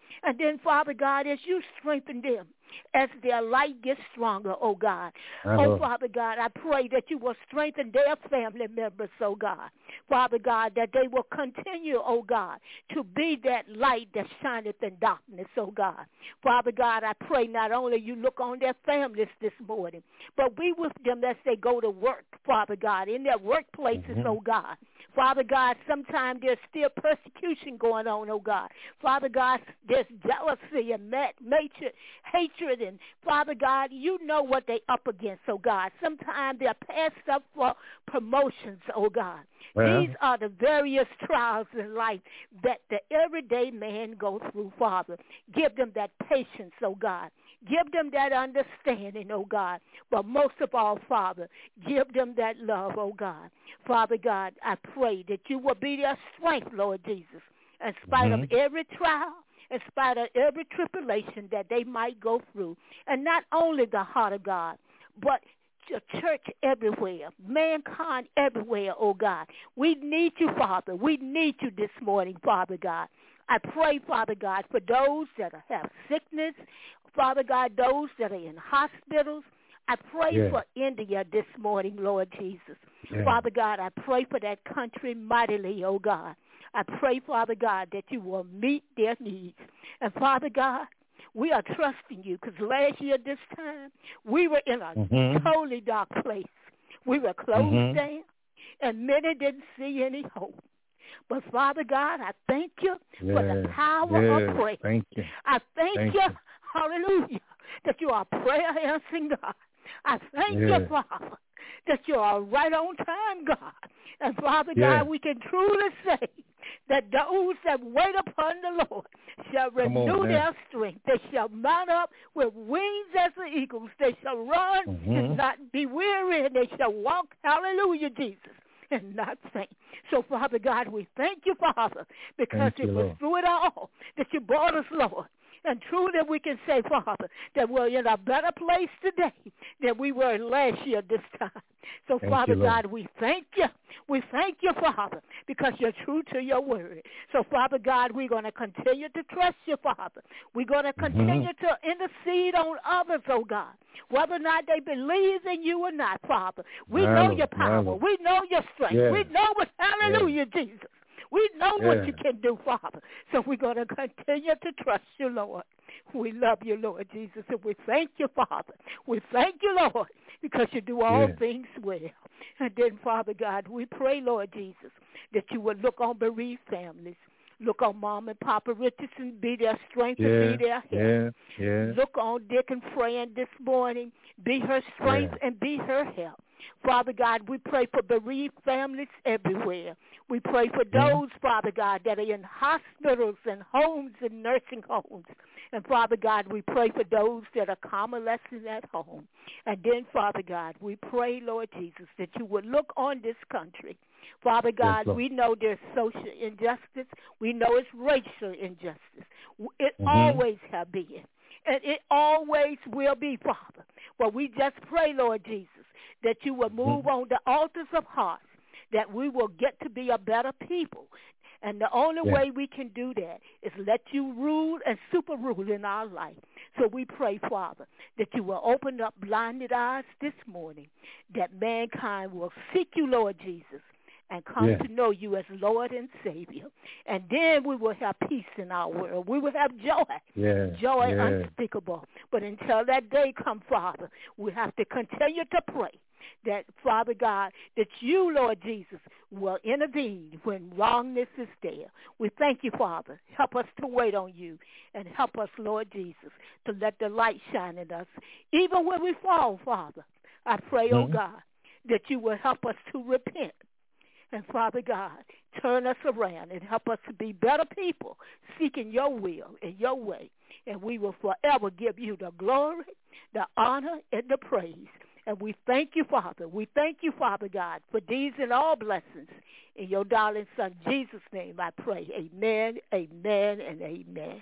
[SPEAKER 1] And then, Father God, as you strengthen them, as their light gets stronger, oh God. Oh, Father God, I pray that you will strengthen their family members, oh God. Father God, that they will continue, oh God, to be that light that shineth in darkness, oh God. Father God, I pray not only you look on their families this morning, but be with them as they go to work, Father God, in their workplaces, mm-hmm. oh God. Father God, sometimes there's still persecution going on, oh God. Father God, there's jealousy and hatred, hatred, and Father God, you know what they up against, oh God. Sometimes they're passed up for promotions, oh God. Well, these are the various trials in life that the everyday man goes through, Father. Give them that patience, oh God. Give them that understanding, oh God. But most of all, Father, give them that love, oh God. Father God, I pray that you will be their strength, Lord Jesus, in spite mm-hmm. of every trial, in spite of every tribulation that they might go through. And not only the heart of God, but the church everywhere, mankind everywhere, oh God. We need you, Father. We need you this morning, Father God. I pray, Father God, for those that have sickness, Father God, those that are in hospitals. I pray yeah. for India this morning, Lord Jesus. Yeah. Father God, I pray for that country mightily, oh God. I pray, Father God, that you will meet their needs. And Father God, we are trusting you because last year this time, we were in a mm-hmm. totally dark place. We were closed mm-hmm. down, and many didn't see any hope. But, Father God, I thank you yeah. for the power yeah. of prayer.
[SPEAKER 2] Thank you.
[SPEAKER 1] I thank, thank you, you, hallelujah, that you are prayer answering God. I thank yeah. you, Father, that you are right on time, God. And, Father yeah. God, we can truly say that those that wait upon the Lord shall renew on, their strength. They shall mount up with wings as the eagles. They shall run mm-hmm. and not be weary, and they shall walk, hallelujah, Jesus, and not faint. So, Father God, we thank you, Father, because thank it you, was Lord. Through it all that you brought us, Lord. And true that we can say, Father, that we're in a better place today than we were last year this time. So, thank Father you, God, we thank you. We thank you, Father, because you're true to your word. So, Father God, we're going to continue to trust you, Father. We're going to continue mm-hmm. to intercede on others, oh God, whether or not they believe in you or not, Father. We Hallelujah. Know your power. Hallelujah. We know your strength. Yeah. We know what, hallelujah, yeah. Jesus. We know yeah. what you can do, Father. So we're going to continue to trust you, Lord. We love you, Lord Jesus, and we thank you, Father. We thank you, Lord, because you do all yeah. things well. And then, Father God, we pray, Lord Jesus, that you would look on bereaved families. Look on Mom and Papa Richardson, be their strength yeah, and be their help. Yeah, yeah. Look on Dick and Fran this morning, be her strength yeah. and be her help. Father God, we pray for bereaved families everywhere. We pray for those, mm-hmm. Father God, that are in hospitals and homes and nursing homes. And, Father God, we pray for those that are convalescing at home. And then, Father God, we pray, Lord Jesus, that you would look on this country. Father God, yes, we know there's social injustice. We know it's racial injustice. It mm-hmm. always have been. And it always will be, Father. But we just pray, Lord Jesus, that you will move mm-hmm. on the altars of hearts, that we will get to be a better people. And the only yeah. way we can do that is let you rule and super rule in our life. So we pray, Father, that you will open up blinded eyes this morning, that mankind will seek you, Lord Jesus, and come yeah. to know you as Lord and Savior. And then we will have peace in our world. We will have joy, yeah. joy yeah. unspeakable. But until that day come, Father, we have to continue to pray that, Father God, that you, Lord Jesus, will intervene when wrongness is there. We thank you, Father. Help us to wait on you, and help us, Lord Jesus, to let the light shine in us. Even when we fall, Father, I pray, mm-hmm. oh God, that you will help us to repent. And, Father God, turn us around and help us to be better people, seeking your will and your way. And we will forever give you the glory, the honor, and the praise. And we thank you, Father. We thank you, Father God, for these and all blessings. In your darling Son, Jesus' name, I pray. Amen, amen, and amen.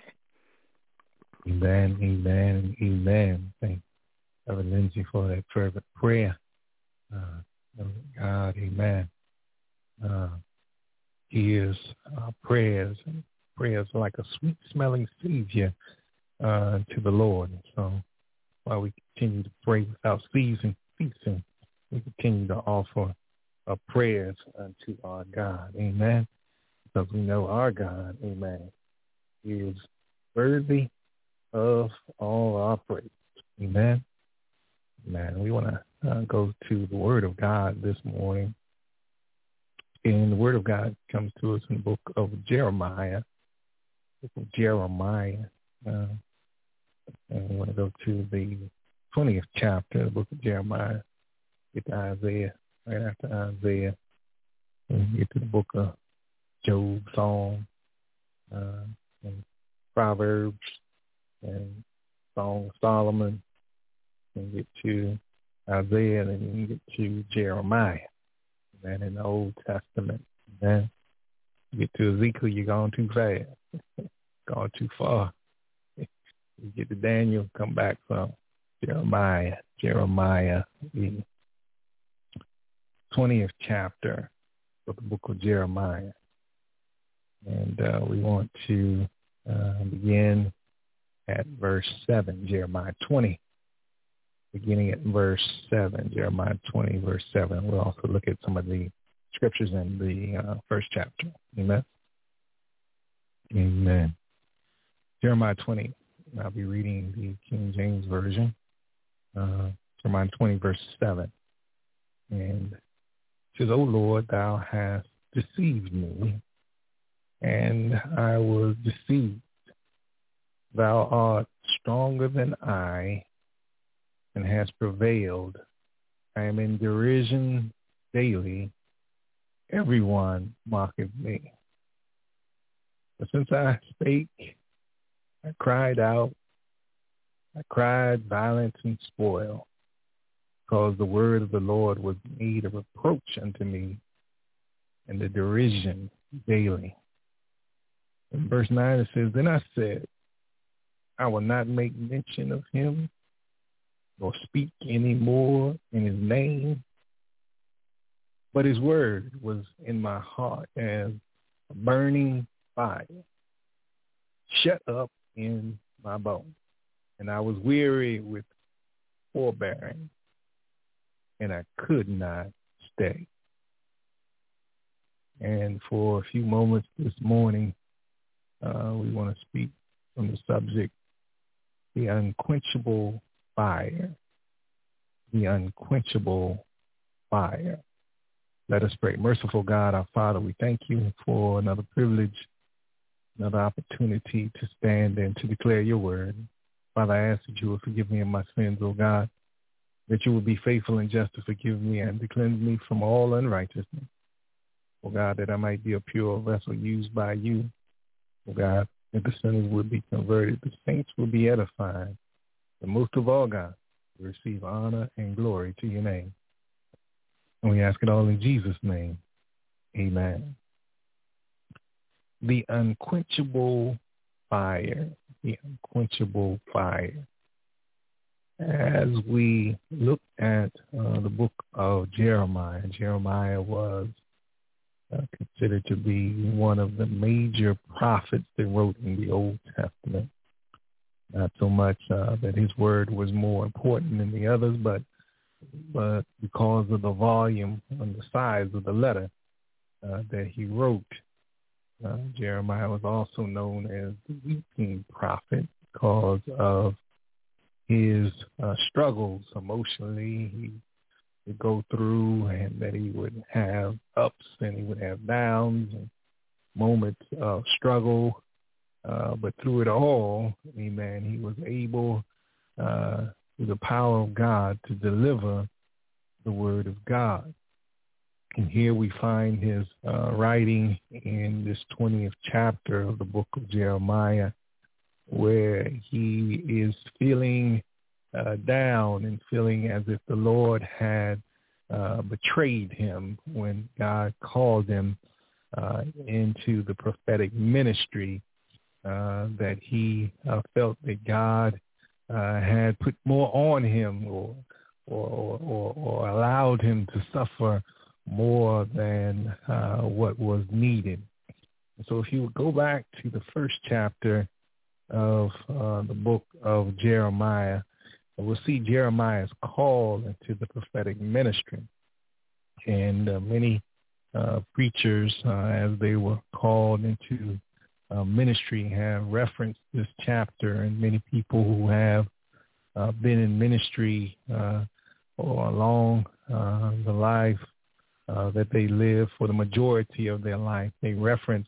[SPEAKER 2] Amen, amen, and amen. Thank Reverend Lindsay for that fervent prayer. Uh, God, amen. Uh, hears our prayers and prayers are like a sweet-smelling savior uh, to the Lord. And so while we continue to pray without ceasing, ceasing we continue to offer our prayers unto our God. Amen. Because we know our God, amen, is worthy of all our praise. Amen. Amen. We want to uh, go to the Word of God this morning. And the Word of God comes to us in the book of Jeremiah. Book of Jeremiah. Uh, and we want to go to the twentieth chapter of the book of Jeremiah. Get to Isaiah. Right after Isaiah, and get to the book of Job, Psalm, uh, and Proverbs, and Song of Solomon, and get to Isaiah, and then you get to Jeremiah. And in the Old Testament, then you get to Ezekiel, you're going too fast, going too far. You get to Daniel, come back from Jeremiah, Jeremiah, the twentieth chapter of the book of Jeremiah. And uh, we want to uh, begin at verse seven, Jeremiah twenty. Beginning at verse seven, Jeremiah twenty, verse seven. We'll also look at some of the scriptures in the uh, first chapter. Amen? Amen. Jeremiah twenty, I'll be reading the King James Version. Uh, Jeremiah twenty, verse seven. And it says, O Lord, thou hast deceived me, and I was deceived. Thou art stronger than I, and has prevailed. I am in derision daily. Everyone mocketh me. But since I spake, I cried out. I cried violence and spoil, because the word of the Lord was made a reproach unto me, and the derision daily. In verse nine it says, Then I said, I will not make mention of him, nor speak any more in his name. But his word was in my heart as a burning fire, shut up in my bones. And I was weary with forbearing, and I could not stay. And for a few moments this morning, uh, we want to speak from the subject, the unquenchable fire. The unquenchable fire. Let us pray. Merciful God, our Father, we thank you for another privilege, another opportunity to stand and to declare your word. Father, I ask that you will forgive me of my sins, O God, that you will be faithful and just to forgive me and to cleanse me from all unrighteousness. O God, that I might be a pure vessel used by you. O God, that the sinners would be converted, the saints will be edified, and most of all, God, we receive honor and glory to your name. And we ask it all in Jesus' name. Amen. The unquenchable fire, the unquenchable fire. As we look at uh, the book of Jeremiah, Jeremiah was uh, considered to be one of the major prophets that wrote in the Old Testament. Not so much uh, that his word was more important than the others, but but because of the volume and the size of the letter uh, that he wrote. Uh, Jeremiah was also known as the weeping prophet because of his uh, struggles emotionally. He would go through, and that he would have ups and he would have downs and moments of struggle. Uh, but through it all, amen, he was able, uh, through the power of God, to deliver the word of God. And here we find his uh, writing in this twentieth chapter of the book of Jeremiah, where he is feeling uh, down and feeling as if the Lord had uh, betrayed him when God called him uh, into the prophetic ministry. Uh, that he uh, felt that God uh, had put more on him, or, or or or allowed him to suffer more than uh, what was needed. So if you would go back to the first chapter of uh, the book of Jeremiah, we'll see Jeremiah's call into the prophetic ministry. And uh, many uh, preachers, uh, as they were called into uh, ministry, have referenced this chapter, and many people who have uh, been in ministry uh, for along uh, the life uh, that they live, for the majority of their life, they reference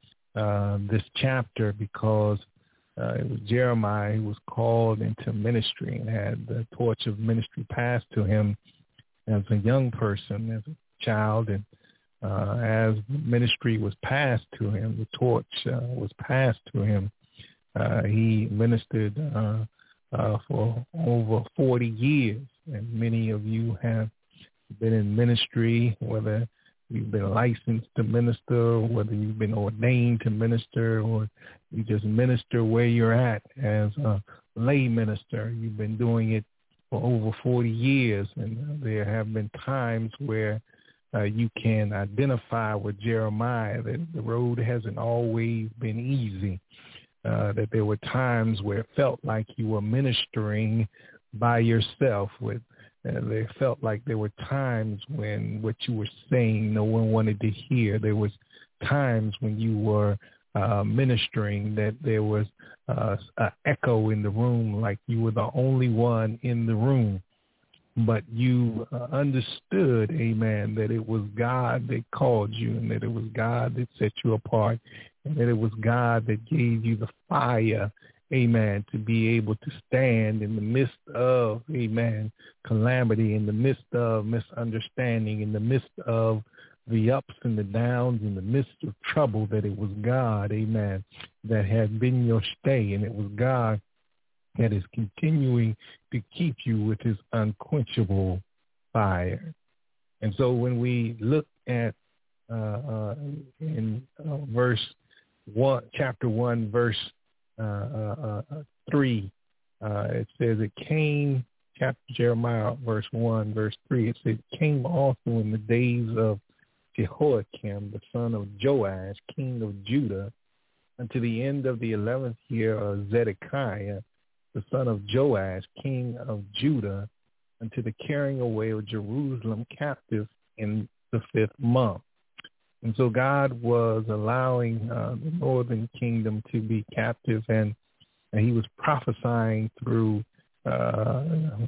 [SPEAKER 2] uh, this chapter because uh, it was Jeremiah who was called into ministry and had the torch of ministry passed to him as a young person, as a child, and uh, as ministry was passed to him, the torch uh, was passed to him. Uh, he ministered uh, uh, for over forty years, and many of you have been in ministry, whether you've been licensed to minister, whether you've been ordained to minister, or you just minister where you're at as a lay minister. You've been doing it for over forty years, and there have been times where uh, you can identify with Jeremiah that the road hasn't always been easy, uh, that there were times where it felt like you were ministering by yourself. With uh, There felt like there were times when what you were saying no one wanted to hear. There was times when you were uh, ministering that there was uh, an echo in the room, like you were the only one in the room. But you uh, understood, amen, that it was God that called you, and that it was God that set you apart, and that it was God that gave you the fire, amen, to be able to stand in the midst of, amen, calamity, in the midst of misunderstanding, in the midst of the ups and the downs, in the midst of trouble, that it was God, amen, that had been your stay, and it was God that is continuing to keep you with his unquenchable fire. And so when we look at uh, uh, in uh, verse one, chapter one, verse uh, uh, uh, three, uh, it says it came, chapter Jeremiah, verse one, verse three, it says, it came also in the days of Jehoiakim, the son of Joash, king of Judah, unto the end of the eleventh year of Zedekiah, the son of Joash, king of Judah, unto the carrying away of Jerusalem captive in the fifth month. And so God was allowing uh, the northern kingdom to be captive, and, and he was prophesying through uh,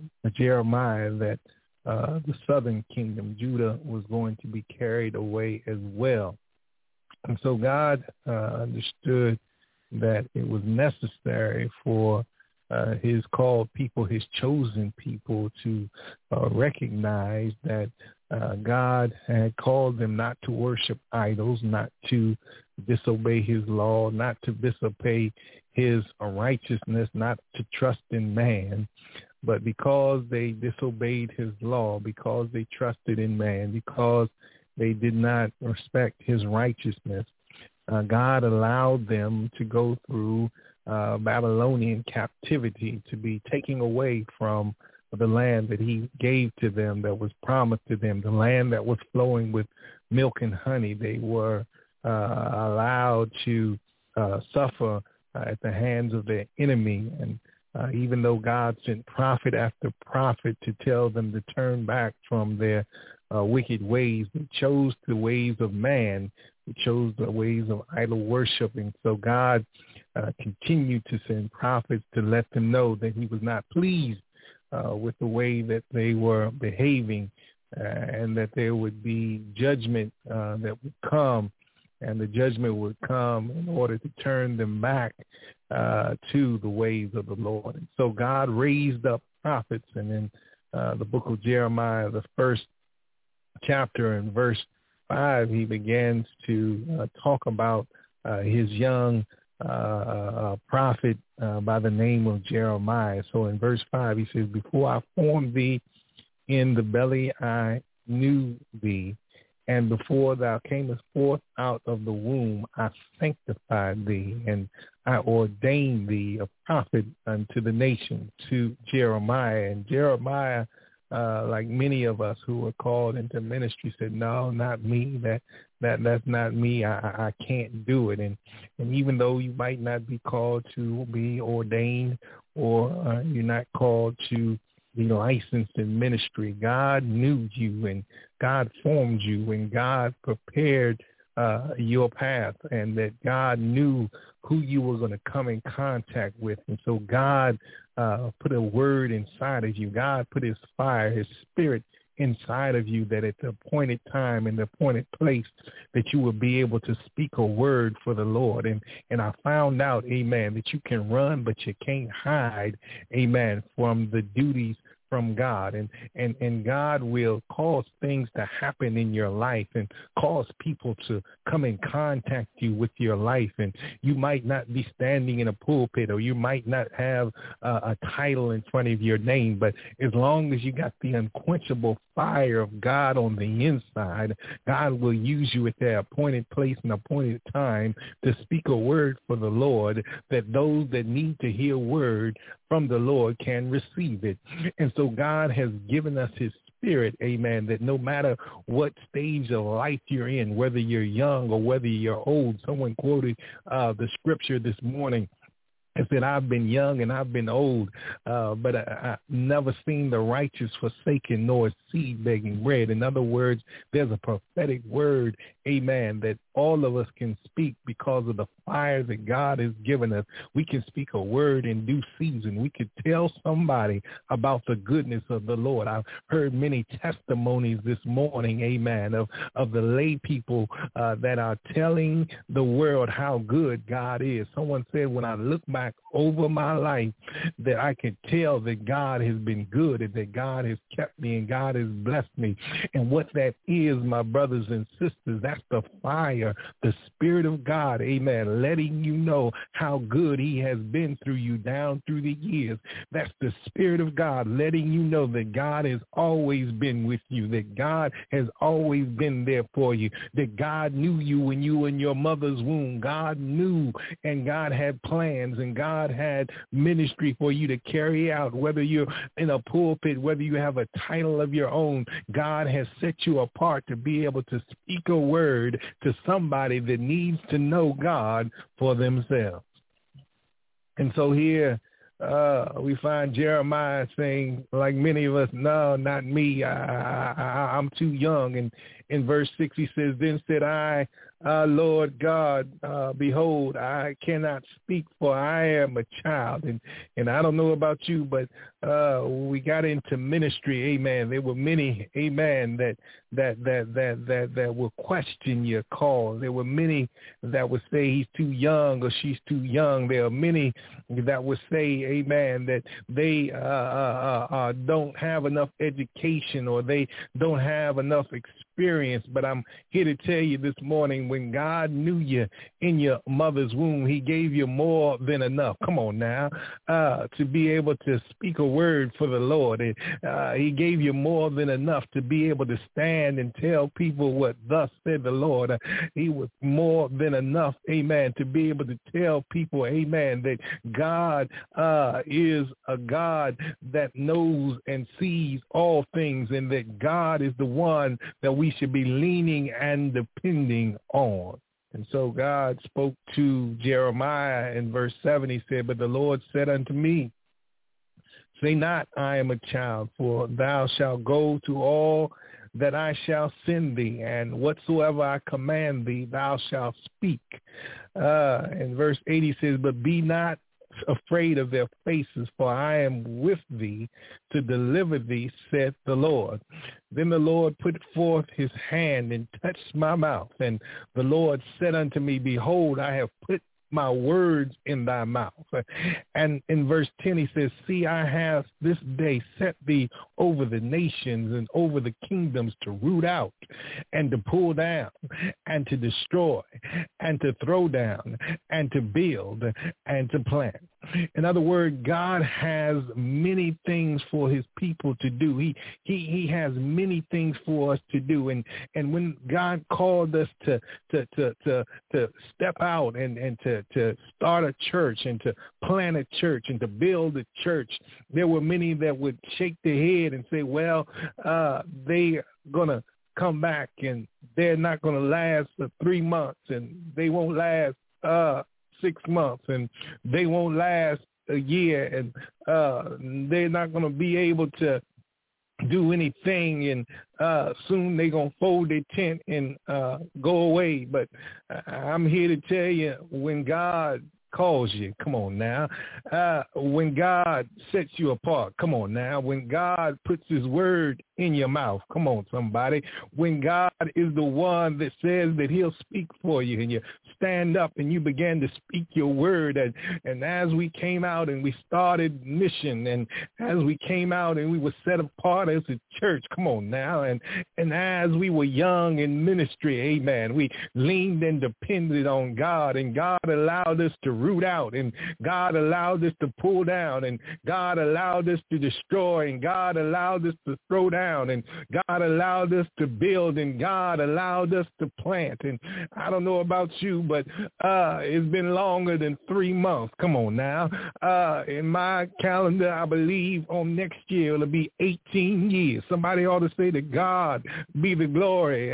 [SPEAKER 2] Jeremiah that uh, the southern kingdom, Judah, was going to be carried away as well. And so God uh, understood that it was necessary for Uh, his called people, his chosen people, to uh, recognize that uh, God had called them not to worship idols, not to disobey his law, not to disobey his righteousness, not to trust in man. But because they disobeyed his law, because they trusted in man, because they did not respect his righteousness, uh, God allowed them to go through Uh, Babylonian captivity, to be taken away from the land that he gave to them, that was promised to them, the land that was flowing with milk and honey. They were uh, allowed to uh, suffer uh, at the hands of their enemy. And uh, even though God sent prophet after prophet to tell them to turn back from their uh, wicked ways, they chose the ways of man. They chose the ways of idol worship. And so God Uh, continued to send prophets to let them know that he was not pleased uh, with the way that they were behaving, uh, and that there would be judgment uh, that would come, and the judgment would come in order to turn them back uh, to the ways of the Lord. And so God raised up prophets, and in uh, the book of Jeremiah, the first chapter in verse five, he begins to uh, talk about uh, his young Uh, a prophet uh, by the name of Jeremiah. So in verse five, he says, before I formed thee in the belly, I knew thee. And before thou camest forth out of the womb, I sanctified thee. And I ordained thee a prophet unto the nation, to Jeremiah. And Jeremiah uh, like many of us who were called into ministry said, no, not me. That that that's not me. I, I can't do it. And and even though you might not be called to be ordained, or uh, you're not called to be licensed in ministry, God knew you, and God formed you, and God prepared uh, your path, and that God knew who you were going to come in contact with. And so God uh, put a word inside of you. God put his fire, his spirit inside of you, that at the appointed time and the appointed place that you will be able to speak a word for the Lord. And and I found out, amen, that you can run, but you can't hide, amen, from the duties from God. And, and, and God will cause things to happen in your life and cause people to come in contact you with your life. And you might not be standing in a pulpit, or you might not have uh, a title in front of your name, but as long as you got the unquenchable fire of God on the inside, God will use you at that appointed place and appointed time to speak a word for the Lord, that those that need to hear word from the Lord can receive it. And so God has given us his spirit, amen, that no matter what stage of life you're in, whether you're young or whether you're old, someone quoted uh, the scripture this morning. I said, I've been young and I've been old, uh, but I, I've never seen the righteous forsaken, nor his seed begging bread. In other words, there's a prophetic word, amen, that all of us can speak because of the fire that God has given us. We can speak a word in due season. We could tell somebody about the goodness of the Lord. I've heard many testimonies this morning, amen, of, of the lay people uh, that are telling the world how good God is. Someone said, when I look back over my life, that I can tell that God has been good and that God has kept me and God has blessed me. And what that is, my brothers and sisters, that's the fire, the Spirit of God, amen, letting you know how good he has been through you down through the years. That's the Spirit of God letting you know that God has always been with you, that God has always been there for you, that God knew you when you were in your mother's womb. God knew, and God had plans, and God had ministry for you to carry out, whether you're in a pulpit, whether you have a title of your own. God has set you apart to be able to speak a word to somebody that needs to know God for themselves. And so here uh, we find Jeremiah saying, like many of us, no, not me. I, I, I'm too young. And in verse six, he says, then said I, uh, Lord God, uh, behold, I cannot speak, for I am a child. And, and I don't know about you, but uh, we got into ministry, amen. There were many, amen, that that that that that that will question your call. There were many that would say he's too young or she's too young. There are many that would say, amen, that they uh, uh, uh, don't have enough education or they don't have enough experience. But I'm here to tell you this morning, when God knew you in your mother's womb, he gave you more than enough. Come on now, uh, to be able to speak a word for the Lord. And, uh, he gave you more than enough to be able to stand and tell people what thus said the Lord. Uh, he was more than enough, amen, to be able to tell people, amen, that God uh, is a God that knows and sees all things, and that God is the one that we should be leaning and depending on. And so God spoke to Jeremiah in verse seven. He said, but the Lord said unto me, say not, I am a child, for thou shalt go to all that I shall send thee, and whatsoever I command thee, thou shalt speak. Uh, in verse eight, he says, but be not afraid of their faces, for I am with thee to deliver thee, saith the Lord. Then the Lord put forth his hand and touched my mouth, and the Lord said unto me, behold, I have put my words in thy mouth. And in verse ten, he says, see, I have this day set thee over the nations and over the kingdoms to root out and to pull down and to destroy and to throw down and to build and to plant. In other words, God has many things for his people to do. He he he has many things for us to do. And and when God called us to to to to, to step out and, and to, to start a church and to plant a church and to build a church, there were many that would shake their head and say, well, uh, they're going to come back and they're not going to last for three months and they won't last uh, six months and they won't last a year and uh, they're not going to be able to do anything, and uh, soon they're going to fold their tent and uh, go away. But I'm here to tell you, when God calls you, come on now, uh, when God sets you apart, come on now, when God puts his word in your mouth, come on somebody, when God is the one that says that he'll speak for you and you stand up and you begin to speak your word, and, and as we came out and we started mission, and as we came out and we were set apart as a church, come on now, and, and as we were young in ministry, amen, we leaned and depended on God, and God allowed us to root out, and God allowed us to pull down, and God allowed us to destroy, and God allowed us to throw down, and God allowed us to build, and God allowed us to plant. And I don't know about you, but uh, it's been longer than three months. Come on now. Uh, in my calendar, I believe on next year it'll be eighteen years. Somebody ought to say to God be the glory.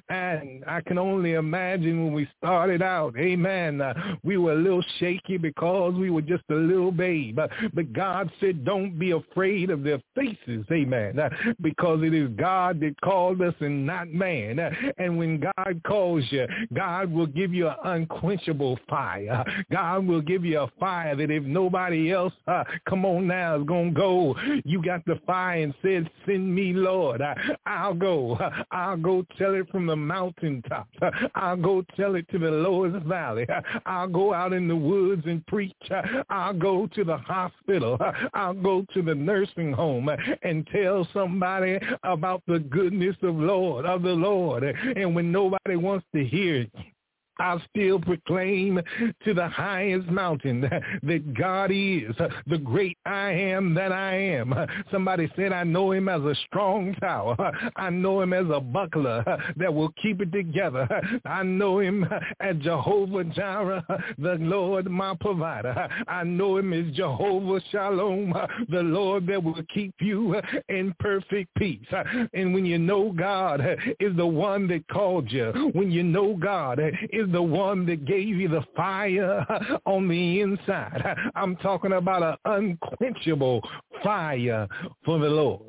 [SPEAKER 2] And I can only imagine when we started out, amen, uh, we were a little shaky because we were just a little babe. But, but God said, don't be afraid of their faces, amen, uh, because it is God that called us and not man. Uh, and when God calls you, God will give you an unquenchable fire. God will give you a fire that if nobody else, uh, come on now, is going to go, you got the fire and said, send me, Lord. I, I'll go. I'll go tell it from the mountaintop. I'll go tell it to the lowest valley. I'll go out in the woods and preach. I'll go to the hospital. I'll go to the nursing home and tell somebody about the goodness of Lord, of the Lord. And when nobody wants to hear it, I'll still proclaim to the highest mountain that God is the great I am that I am. Somebody said, I know him as a strong tower. I know him as a buckler that will keep it together. I know him as Jehovah Jireh, the Lord my provider. I know him as Jehovah Shalom, the Lord that will keep you in perfect peace. And when you know God is the one that called you, when you know God is the one that gave you the fire on the inside. I'm talking about an unquenchable fire for the Lord.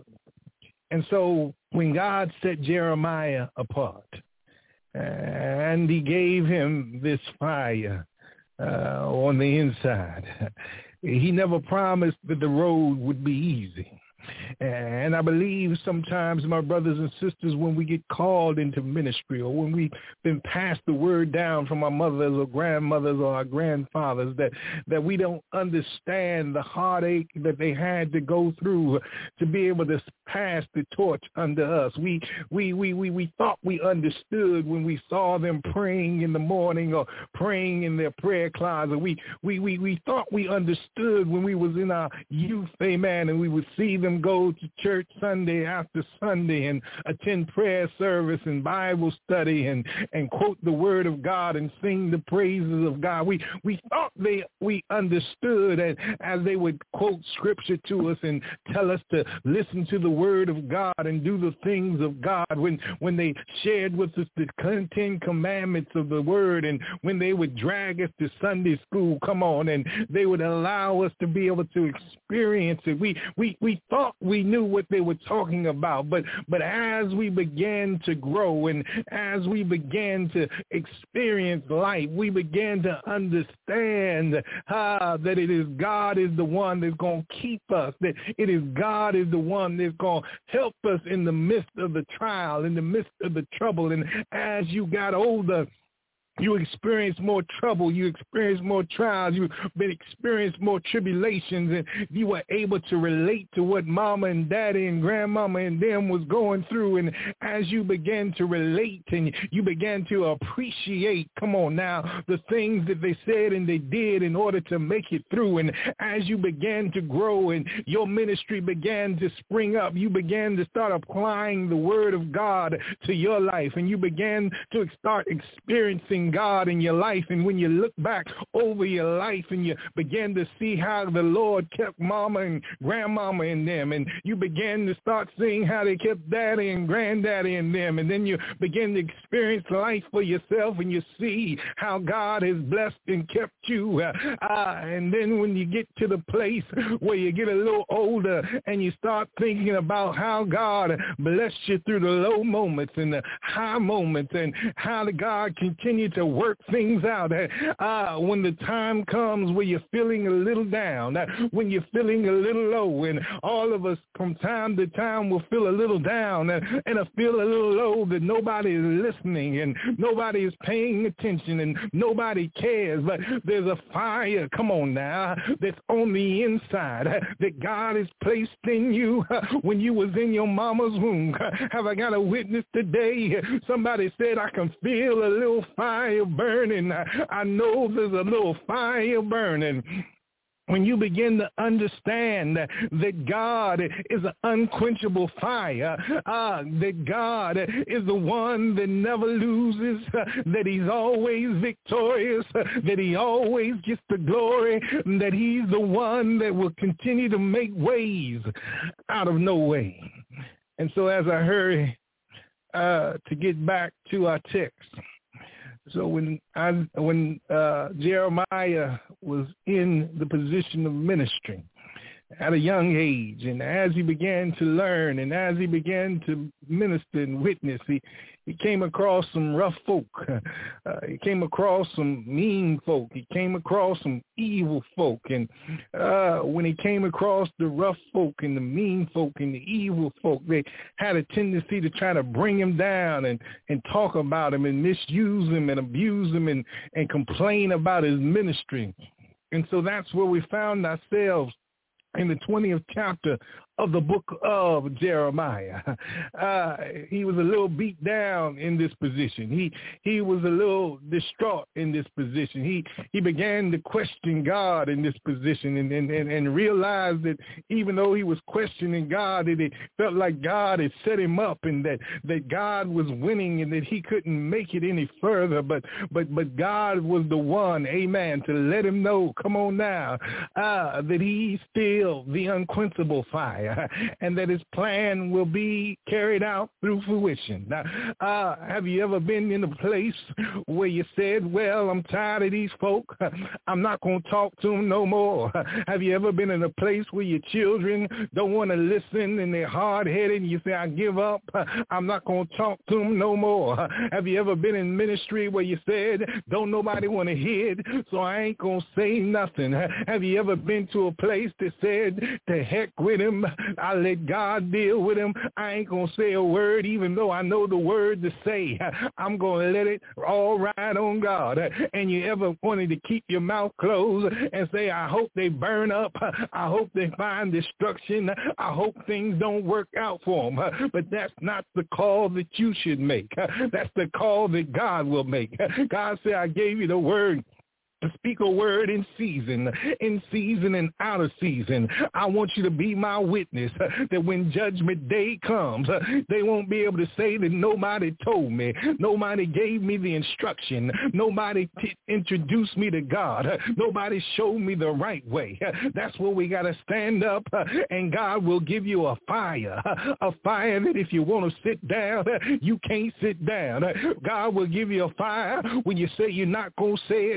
[SPEAKER 2] And so when God set Jeremiah apart and he gave him this fire uh, on the inside, he never promised that the road would be easy. And I believe sometimes, my brothers and sisters, when we get called into ministry or when we've been passed the word down from our mothers or grandmothers or our grandfathers, that, that we don't understand the heartache that they had to go through to be able to pass the torch unto us. We, we, we, we, we thought we understood when we saw them praying in the morning or praying in their prayer closet. We, we, we, we thought we understood when we was in our youth, amen, and we would see them go to church Sunday after Sunday and attend prayer service and Bible study and, and quote the word of God and sing the praises of God. We we thought they we understood, and as they would quote scripture to us and tell us to listen to the word of God and do the things of God, when when they shared with us the Ten Commandments of the word, and when they would drag us to Sunday school, come on, and they would allow us to be able to experience it. We we we thought we knew what they were talking about, but but as we began to grow and as we began to experience life, we began to understand uh, that it is God is the one that's going to keep us, that it is God is the one that's going to help us in the midst of the trial, in the midst of the trouble. And as you got older, You experience more trouble. You experience more trials. You've been experienced more tribulations, and you were able to relate to what mama and daddy and grandmama and them was going through. And as you began to relate and you began to appreciate, come on now, the things that they said and they did in order to make it through. And as you began to grow and your ministry began to spring up, you began to start applying the word of God to your life, and you began to start experiencing God in your life. And when you look back over your life and you begin to see how the Lord kept mama and grandmama and them, and you begin to start seeing how they kept daddy and granddaddy and them, and then you begin to experience life for yourself, and you see how God has blessed and kept you. Uh, uh, and then when you get to the place where you get a little older and you start thinking about how God blessed you through the low moments and the high moments, and how the God continued to work things out. Uh, when the time comes where you're feeling a little down, uh, when you're feeling a little low, and all of us from time to time will feel a little down and, and I feel a little low that nobody is listening and nobody is paying attention and nobody cares. But there's a fire, come on now, that's on the inside uh, that God has placed in you uh, when you was in your mama's womb. Uh, have I got a witness today? Somebody said, I can feel a little fire burning. I, I know there's a little fire burning. When you begin to understand that, that God is an unquenchable fire, uh, that God is the one that never loses, uh, that he's always victorious, uh, that he always gets the glory, that he's the one that will continue to make ways out of no way. And so as I hurry uh, to get back to our text, So when I when uh, Jeremiah was in the position of ministry at a young age, and as he began to learn and as he began to minister and witness, he, he came across some rough folk. Uh, he came across some mean folk. He came across some evil folk. And uh, when he came across the rough folk and the mean folk and the evil folk, they had a tendency to try to bring him down and, and talk about him and misuse him and abuse him and, and complain about his ministry. And so that's where we found ourselves in the twentieth chapter of the book of Jeremiah. Uh, he was a little beat down in this position. He he was a little distraught in this position. He he began to question God in this position and, and, and, and realized that even though he was questioning God, that it felt like God had set him up and that, that God was winning and that he couldn't make it any further. But but but God was the one, amen, to let him know, come on now, uh, that he's still the unquenchable fire. And that his plan will be carried out through fruition. Now, uh, have you ever been in a place where you said, well, I'm tired of these folk. I'm not going to talk to them no more. Have you ever been in a place where your children don't want to listen and they're hard-headed and you say, I give up. I'm not going to talk to them no more. Have you ever been in ministry where you said, don't nobody want to hear it, so I ain't going to say nothing? Have you ever been to a place that said, to heck with him, I let God deal with him. I ain't going to say a word, even though I know the word to say. I'm going to let it all ride on God. And you ever wanted to keep your mouth closed and say, I hope they burn up. I hope they find destruction. I hope things don't work out for them. But that's not the call that you should make. That's the call that God will make. God said, I gave you the word to speak a word in season, in season and out of season. I want you to be my witness that when judgment day comes, they won't be able to say that nobody told me, nobody gave me the instruction, nobody t- introduced me to God, nobody showed me the right way. That's where we got to stand up, and God will give you a fire, a fire that if you want to sit down, you can't sit down. God will give you a fire when you say you're not going to say it. You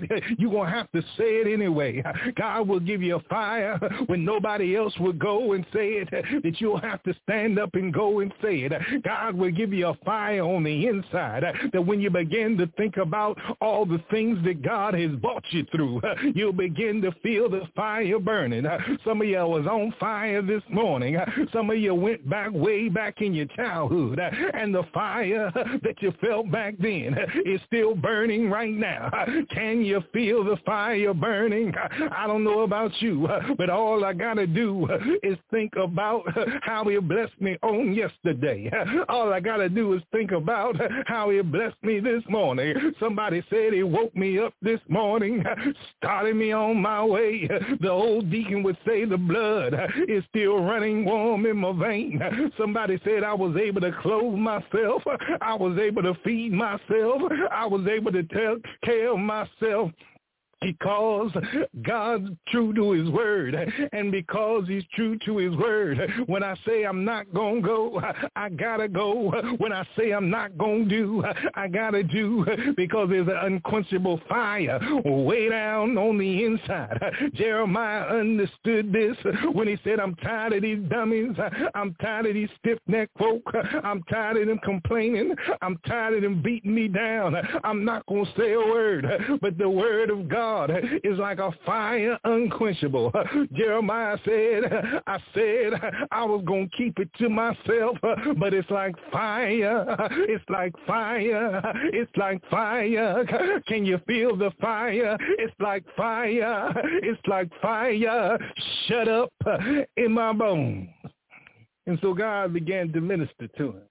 [SPEAKER 2] you're going to have to say it anyway. God will give you a fire when nobody else will go and say it, that you'll have to stand up and go and say it. God will give you a fire on the inside that when you begin to think about all the things that God has brought you through, you'll begin to feel the fire burning. Some of you was on fire this morning. Some of you went back way back in your childhood, and the fire that you felt back then is still burning right now. Can you feel the fire burning? I don't know about you, but all I got to do is think about how he blessed me on yesterday. All I got to do is think about how he blessed me this morning. Somebody said he woke me up this morning, started me on my way. The old deacon would say the blood is still running warm in my vein. Somebody said I was able to clothe myself. I was able to feed myself. I was able to take care of myself. Because God's true to his word, and because he's true to his word, when I say I'm not going to go, I got to go. When I say I'm not going to do, I got to do, because there's an unquenchable fire way down on the inside. Jeremiah understood this when he said, I'm tired of these dummies. I'm tired of these stiff-necked folk. I'm tired of them complaining. I'm tired of them beating me down. I'm not going to say a word, but the word of God is like a fire unquenchable. Jeremiah said, I said I was going to keep it to myself, but it's like fire. It's like fire. It's like fire. Can you feel the fire? It's like fire. It's like fire. Shut up in my bones. And so God began to minister to him.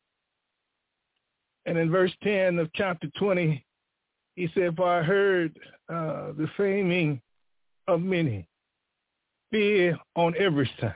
[SPEAKER 2] And in verse ten of chapter twenty, he said, for I heard uh, the framing of many, fear on every side.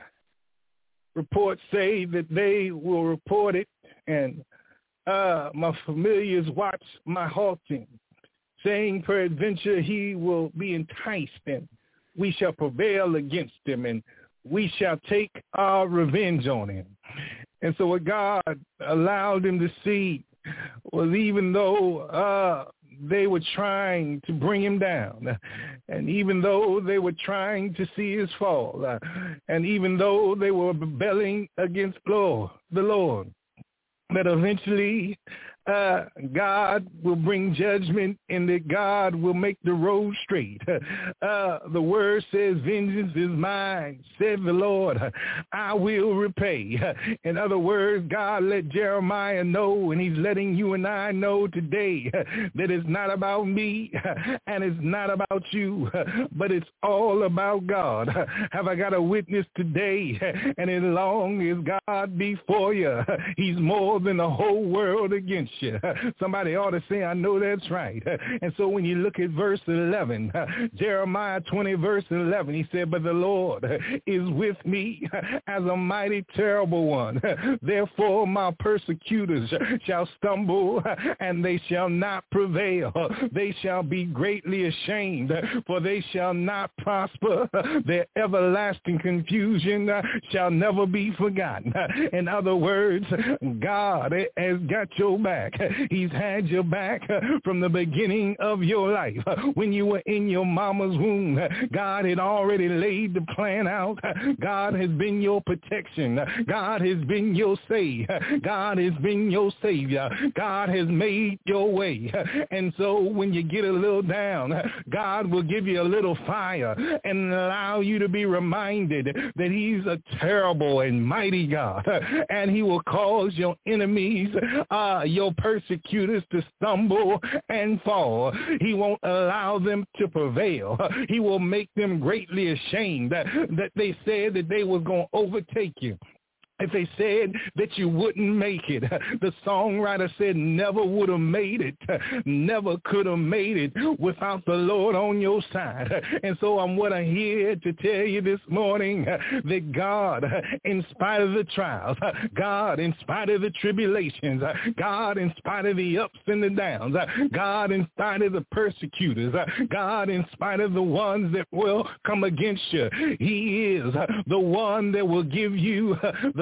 [SPEAKER 2] Reports say that they will report it, and uh, my familiars watch my halting, saying peradventure he will be enticed, and we shall prevail against him, and we shall take our revenge on him. And so what God allowed him to see was, even though uh, they were trying to bring him down, and even though they were trying to see his fall, uh, and even though they were rebelling against Lord, the Lord, that eventually uh, God will bring judgment, and that God will make the road straight. Uh, the word says, vengeance is mine, said the Lord. I will repay. In other words, God let Jeremiah know, and he's letting you and I know today, that it's not about me and it's not about you, but it's all about God. Have I got a witness today? And as long as God be for you, he's more than the whole world against you. Somebody ought to say, I know that's right. And so when you look at verse eleven, Jeremiah twenty, verse eleven, he said, but the Lord is with me as a mighty terrible one. Therefore my persecutors shall stumble, and they shall not prevail. They shall be greatly ashamed, for they shall not prosper. Their everlasting confusion shall never be forgotten. In other words, God has got your back. He's had your back from the beginning of your life. When you were in your mama's womb, God had already laid the plan out. God has been your protection. God has been your save. God has been your savior. God has made your way. And so when you get a little down, God will give you a little fire and allow you to be reminded that he's a terrible and mighty God. And he will cause your enemies, uh, your persecutors to stumble and fall. He won't allow them to prevail. He will make them greatly ashamed that, that they said that they was going to overtake you. If they said that you wouldn't make it, the songwriter said, never would have made it, never could have made it without the Lord on your side. And so I'm what I here to tell you this morning, that God, in spite of the trials, God, in spite of the tribulations, God, in spite of the ups and the downs, God, in spite of the persecutors, God, in spite of the ones that will come against you, he is the one that will give you the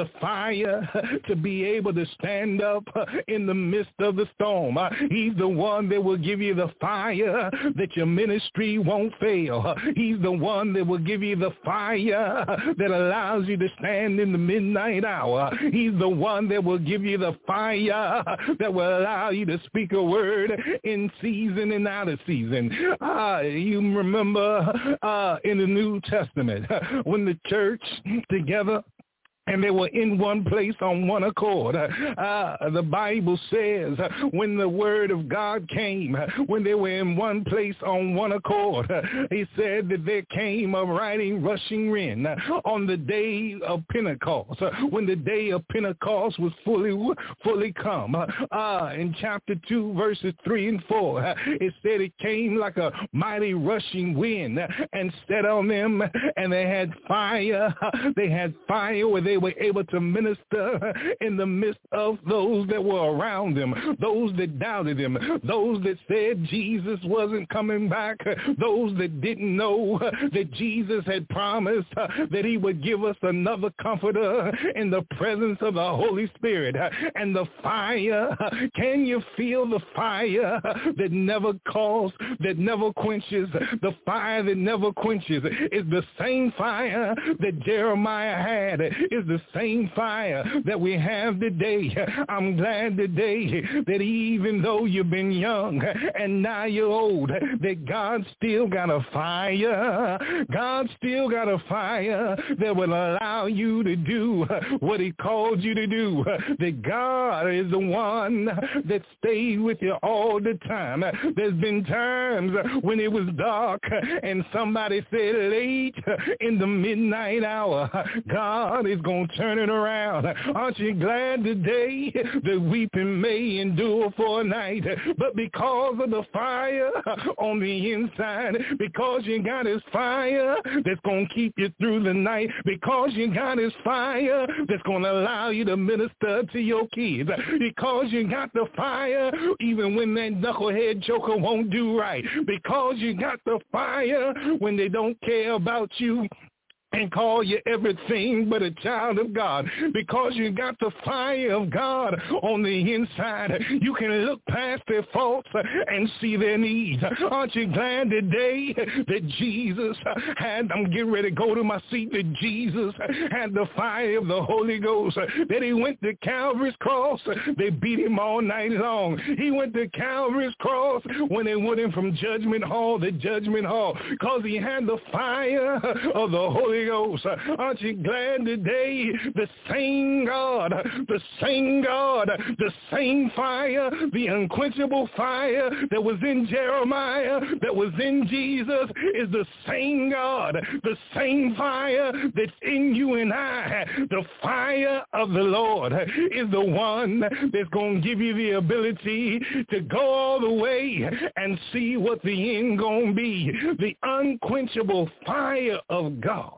[SPEAKER 2] fire to be able to stand up in the midst of the storm. He's the one that will give you the fire that your ministry won't fail. He's the one that will give you the fire that allows you to stand in the midnight hour. He's the one that will give you the fire that will allow you to speak a word in season and out of season. Uh, you remember uh, in the New Testament when the church together and they were in one place on one accord. Uh, the Bible says uh, when the word of God came, uh, when they were in one place on one accord, uh, he said that there came a mighty rushing wind uh, on the day of Pentecost. Uh, when the day of Pentecost was fully fully come. Uh, uh, in chapter two, verses three and four, uh, it said it came like a mighty rushing wind uh, and set on them, and they had fire. Uh, they had fire where they were able to minister in the midst of those that were around them, those that doubted him, those that said Jesus wasn't coming back, those that didn't know that Jesus had promised that he would give us another comforter in the presence of the Holy Spirit. And the fire, can you feel the fire that never calls, that never quenches? The fire that never quenches is the same fire that Jeremiah had, is the same fire that we have today. I'm glad today that even though you've been young and now you're old, that God still got a fire. God still got a fire that will allow you to do what he called you to do. That God is the one that stayed with you all the time. There's been times when it was dark and somebody said late in the midnight hour, God is going to turn it around. Aren't you glad today that weeping may endure for a night, but because of the fire on the inside, because you got his fire that's going to keep you through the night, because you got his fire that's going to allow you to minister to your kids, because you got the fire even when that knucklehead joker won't do right, because you got the fire when they don't care about you and call you everything but a child of God. Because you got the fire of God on the inside, you can look past their faults and see their needs. Aren't you glad today that Jesus had, I'm getting ready to go to my seat, that Jesus had the fire of the Holy Ghost, that he went to Calvary's cross. They beat him all night long. He went to Calvary's cross when they went in from judgment hall to judgment hall, because he had the fire of the Holy Ghost. Aren't you glad today the same God, the same God, the same fire, the unquenchable fire that was in Jeremiah, that was in Jesus, is the same God, the same fire that's in you and I. The fire of the Lord is the one that's going to give you the ability to go all the way and see what the end going to be. The unquenchable fire of God.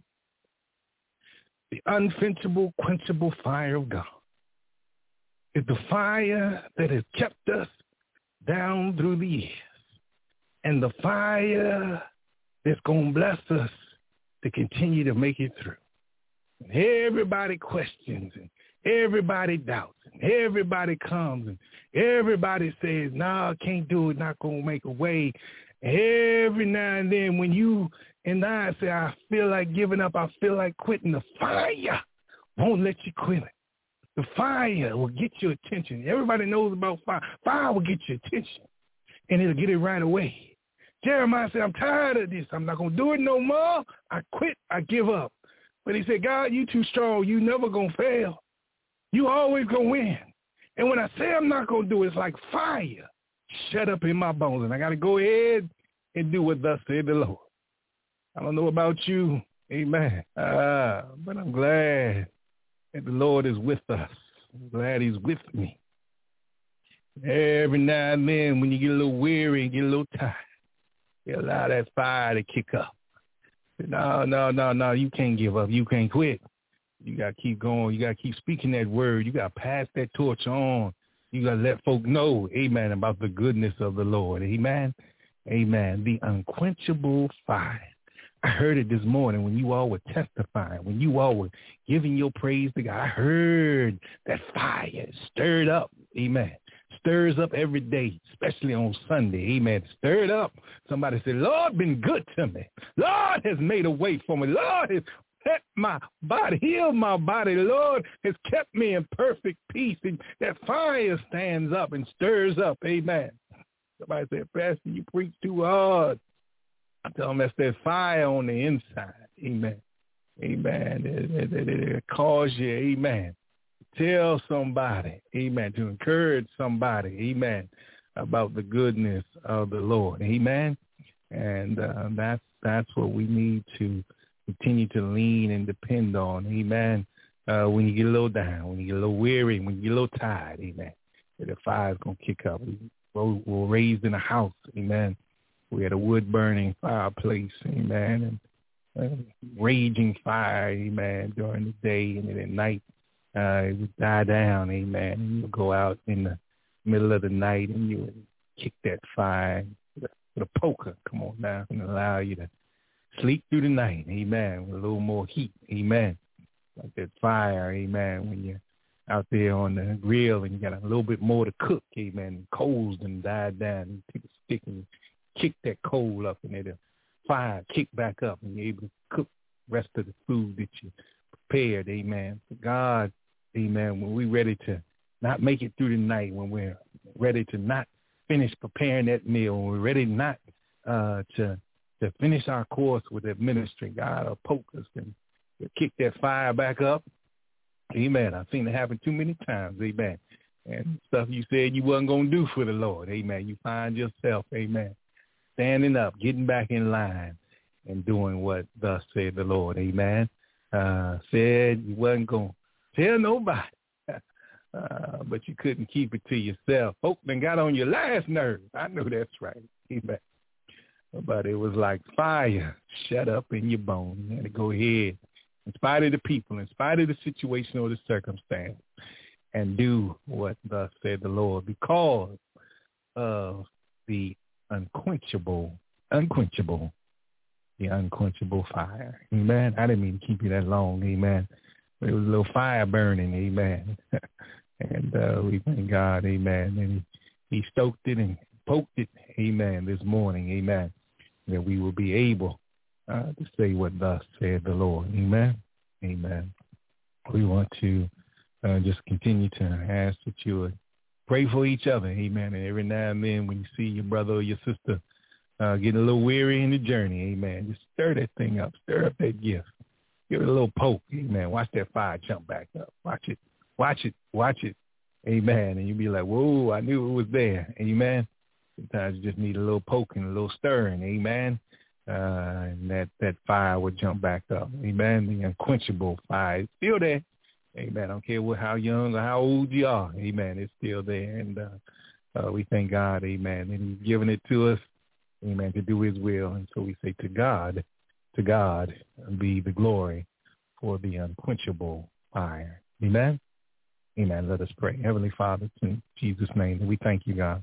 [SPEAKER 2] The unquenchable, quenchable fire of God is the fire that has kept us down through the years, and the fire that's going to bless us to continue to make it through. And everybody questions, and everybody doubts, and everybody comes, and everybody says, no, nah, I can't do it, not going to make a way. Every now and then when you and I say, I feel like giving up, I feel like quitting, the fire won't let you quit it. The fire will get your attention. Everybody knows about fire. Fire will get your attention, and it'll get it right away. Jeremiah said, I'm tired of this. I'm not going to do it no more. I quit. I give up. But he said, God, you too strong. You never going to fail. You always going to win. And when I say I'm not going to do it, it's like fire shut up in my bones, and I got to go ahead and do what thus said the Lord. I don't know about you, amen, uh, but I'm glad that the Lord is with us. I'm glad he's with me. Every now and then when you get a little weary and get a little tired, you allow that fire to kick up. No, no, no, no, you can't give up. You can't quit. You got to keep going. You got to keep speaking that word. You got to pass that torch on. You got to let folk know, amen, about the goodness of the Lord. Amen. Amen. The unquenchable fire. I heard it this morning when you all were testifying, when you all were giving your praise to God. I heard that fire stirred up. Amen. Stirs up every day, especially on Sunday. Amen. Stirred up. Somebody said, Lord been good to me. Lord has made a way for me. Lord has set my body, healed my body. Lord has kept me in perfect peace. And that fire stands up and stirs up. Amen. Somebody said, Pastor, you preach too hard. I tell them that's that fire on the inside. Amen. Amen. It, it, it, it calls you, amen. Tell somebody, amen, to encourage somebody, amen, about the goodness of the Lord. Amen. And uh, that's that's what we need to continue to lean and depend on. Amen. Uh, when you get a little down, when you get a little weary, when you get a little tired, amen, the fire's going to kick up. We were raised in a house, amen. We had a wood-burning fireplace, amen, and uh, raging fire, amen, during the day, and then at night uh, it would die down, amen, and you would go out in the middle of the night and you would kick that fire with a, with a poker, come on now, and allow you to sleep through the night, amen, with a little more heat, amen, like that fire, amen, when you're out there on the grill and you got a little bit more to cook, amen, and coals done died down, you take a stick and kick that coal up and it'll fire kick back up and you're able to cook the rest of the food that you prepared, amen. For God, amen, when we're ready to not make it through the night, when we're ready to not finish preparing that meal, when we're ready not uh, to to finish our course with that ministry, God will poke us and kick that fire back up. Amen. I've seen it happen too many times, amen. And stuff you said you wasn't going to do for the Lord, amen. You find yourself, amen, standing up, getting back in line, and doing what thus said the Lord, amen. Uh, said you wasn't going to tell nobody, uh, but you couldn't keep it to yourself. Folk done got on your last nerve. I know that's right, amen. But it was like fire shut up in your bone. You had to go ahead, in spite of the people, in spite of the situation or the circumstance, and do what thus said the Lord because of the unquenchable, unquenchable, the unquenchable fire. Amen. I didn't mean to keep you that long. Amen. But it was a little fire burning. Amen. and uh, we thank God. Amen. And he, he stoked it and poked it. Amen. This morning. Amen. That we will be able uh, to say what thus said the Lord. Amen. Amen. We want to uh, just continue to ask that you would pray for each other. Amen. And every now and then when you see your brother or your sister uh, getting a little weary in the journey, amen, just stir that thing up. Stir up that gift. Give it a little poke. Amen. Watch that fire jump back up. Watch it. Watch it. Watch it. Amen. And you'll be like, whoa, I knew it was there. Amen. Sometimes you just need a little poking, a little stirring. Amen. Uh, and that, that fire would jump back up. Amen. The unquenchable fire is still there. Amen. I don't care what, how young or how old you are. Amen. It's still there. And uh, uh, we thank God. Amen. And he's given it to us. Amen. To do his will. And so we say to God, to God be the glory for the unquenchable fire. Amen. Amen. Let us pray. Heavenly Father, in Jesus' name, we thank you, God.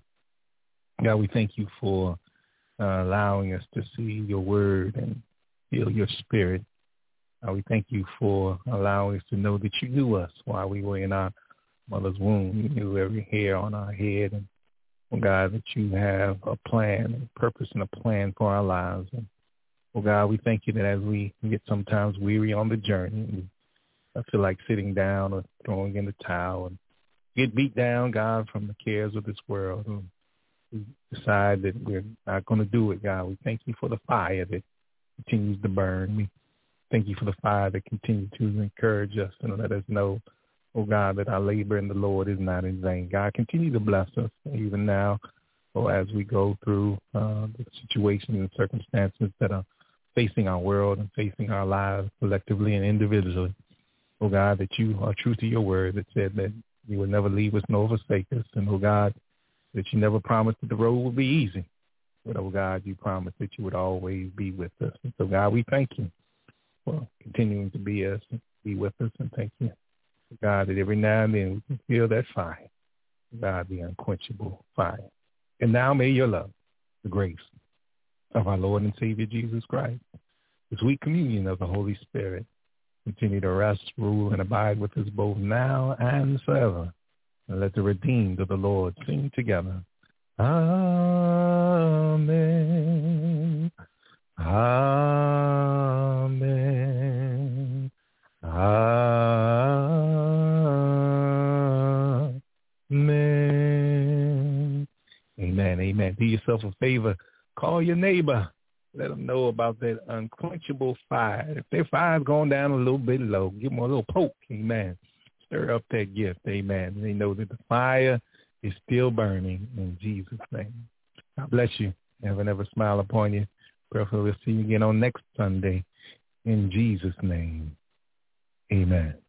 [SPEAKER 2] God, we thank you for uh, allowing us to see your word and feel your spirit. Uh, we thank you for allowing us to know that you knew us while we were in our mother's womb. You knew every hair on our head. And, oh God, that you have a plan, a purpose and a plan for our lives. And, oh God, we thank you that as we get sometimes weary on the journey, we I feel like sitting down or throwing in the towel and get beat down, God, from the cares of this world. And we decide that we're not going to do it, God. We thank you for the fire that continues to burn. We thank you for the fire that continues to encourage us and let us know, oh God, that our labor in the Lord is not in vain. God, continue to bless us even now or as we go through uh, the situations and circumstances that are facing our world and facing our lives collectively and individually. Oh, God, that you are true to your word that said that you will never leave us nor forsake us. And, oh, God, that you never promised that the road would be easy. But, oh, God, you promised that you would always be with us. And so, God, we thank you for continuing to be us, be with us. And thank you, God, that every now and then we can feel that fire. God, the unquenchable fire. And now may your love, the grace of our Lord and Savior Jesus Christ, the sweet communion of the Holy Spirit continue to rest, rule, and abide with us both now and forever. And let the redeemed of the Lord sing together. Amen. Amen. Amen. Amen. Amen. Do yourself a favor. Call your neighbor. Let them know about that unquenchable fire. If their fire's going down a little bit low, give them a little poke. Amen. Stir up that gift. Amen. They know that the fire is still burning in Jesus' name. God bless you. Never, never smile upon you. Prayerfully we'll see you again on next Sunday. In Jesus' name, amen.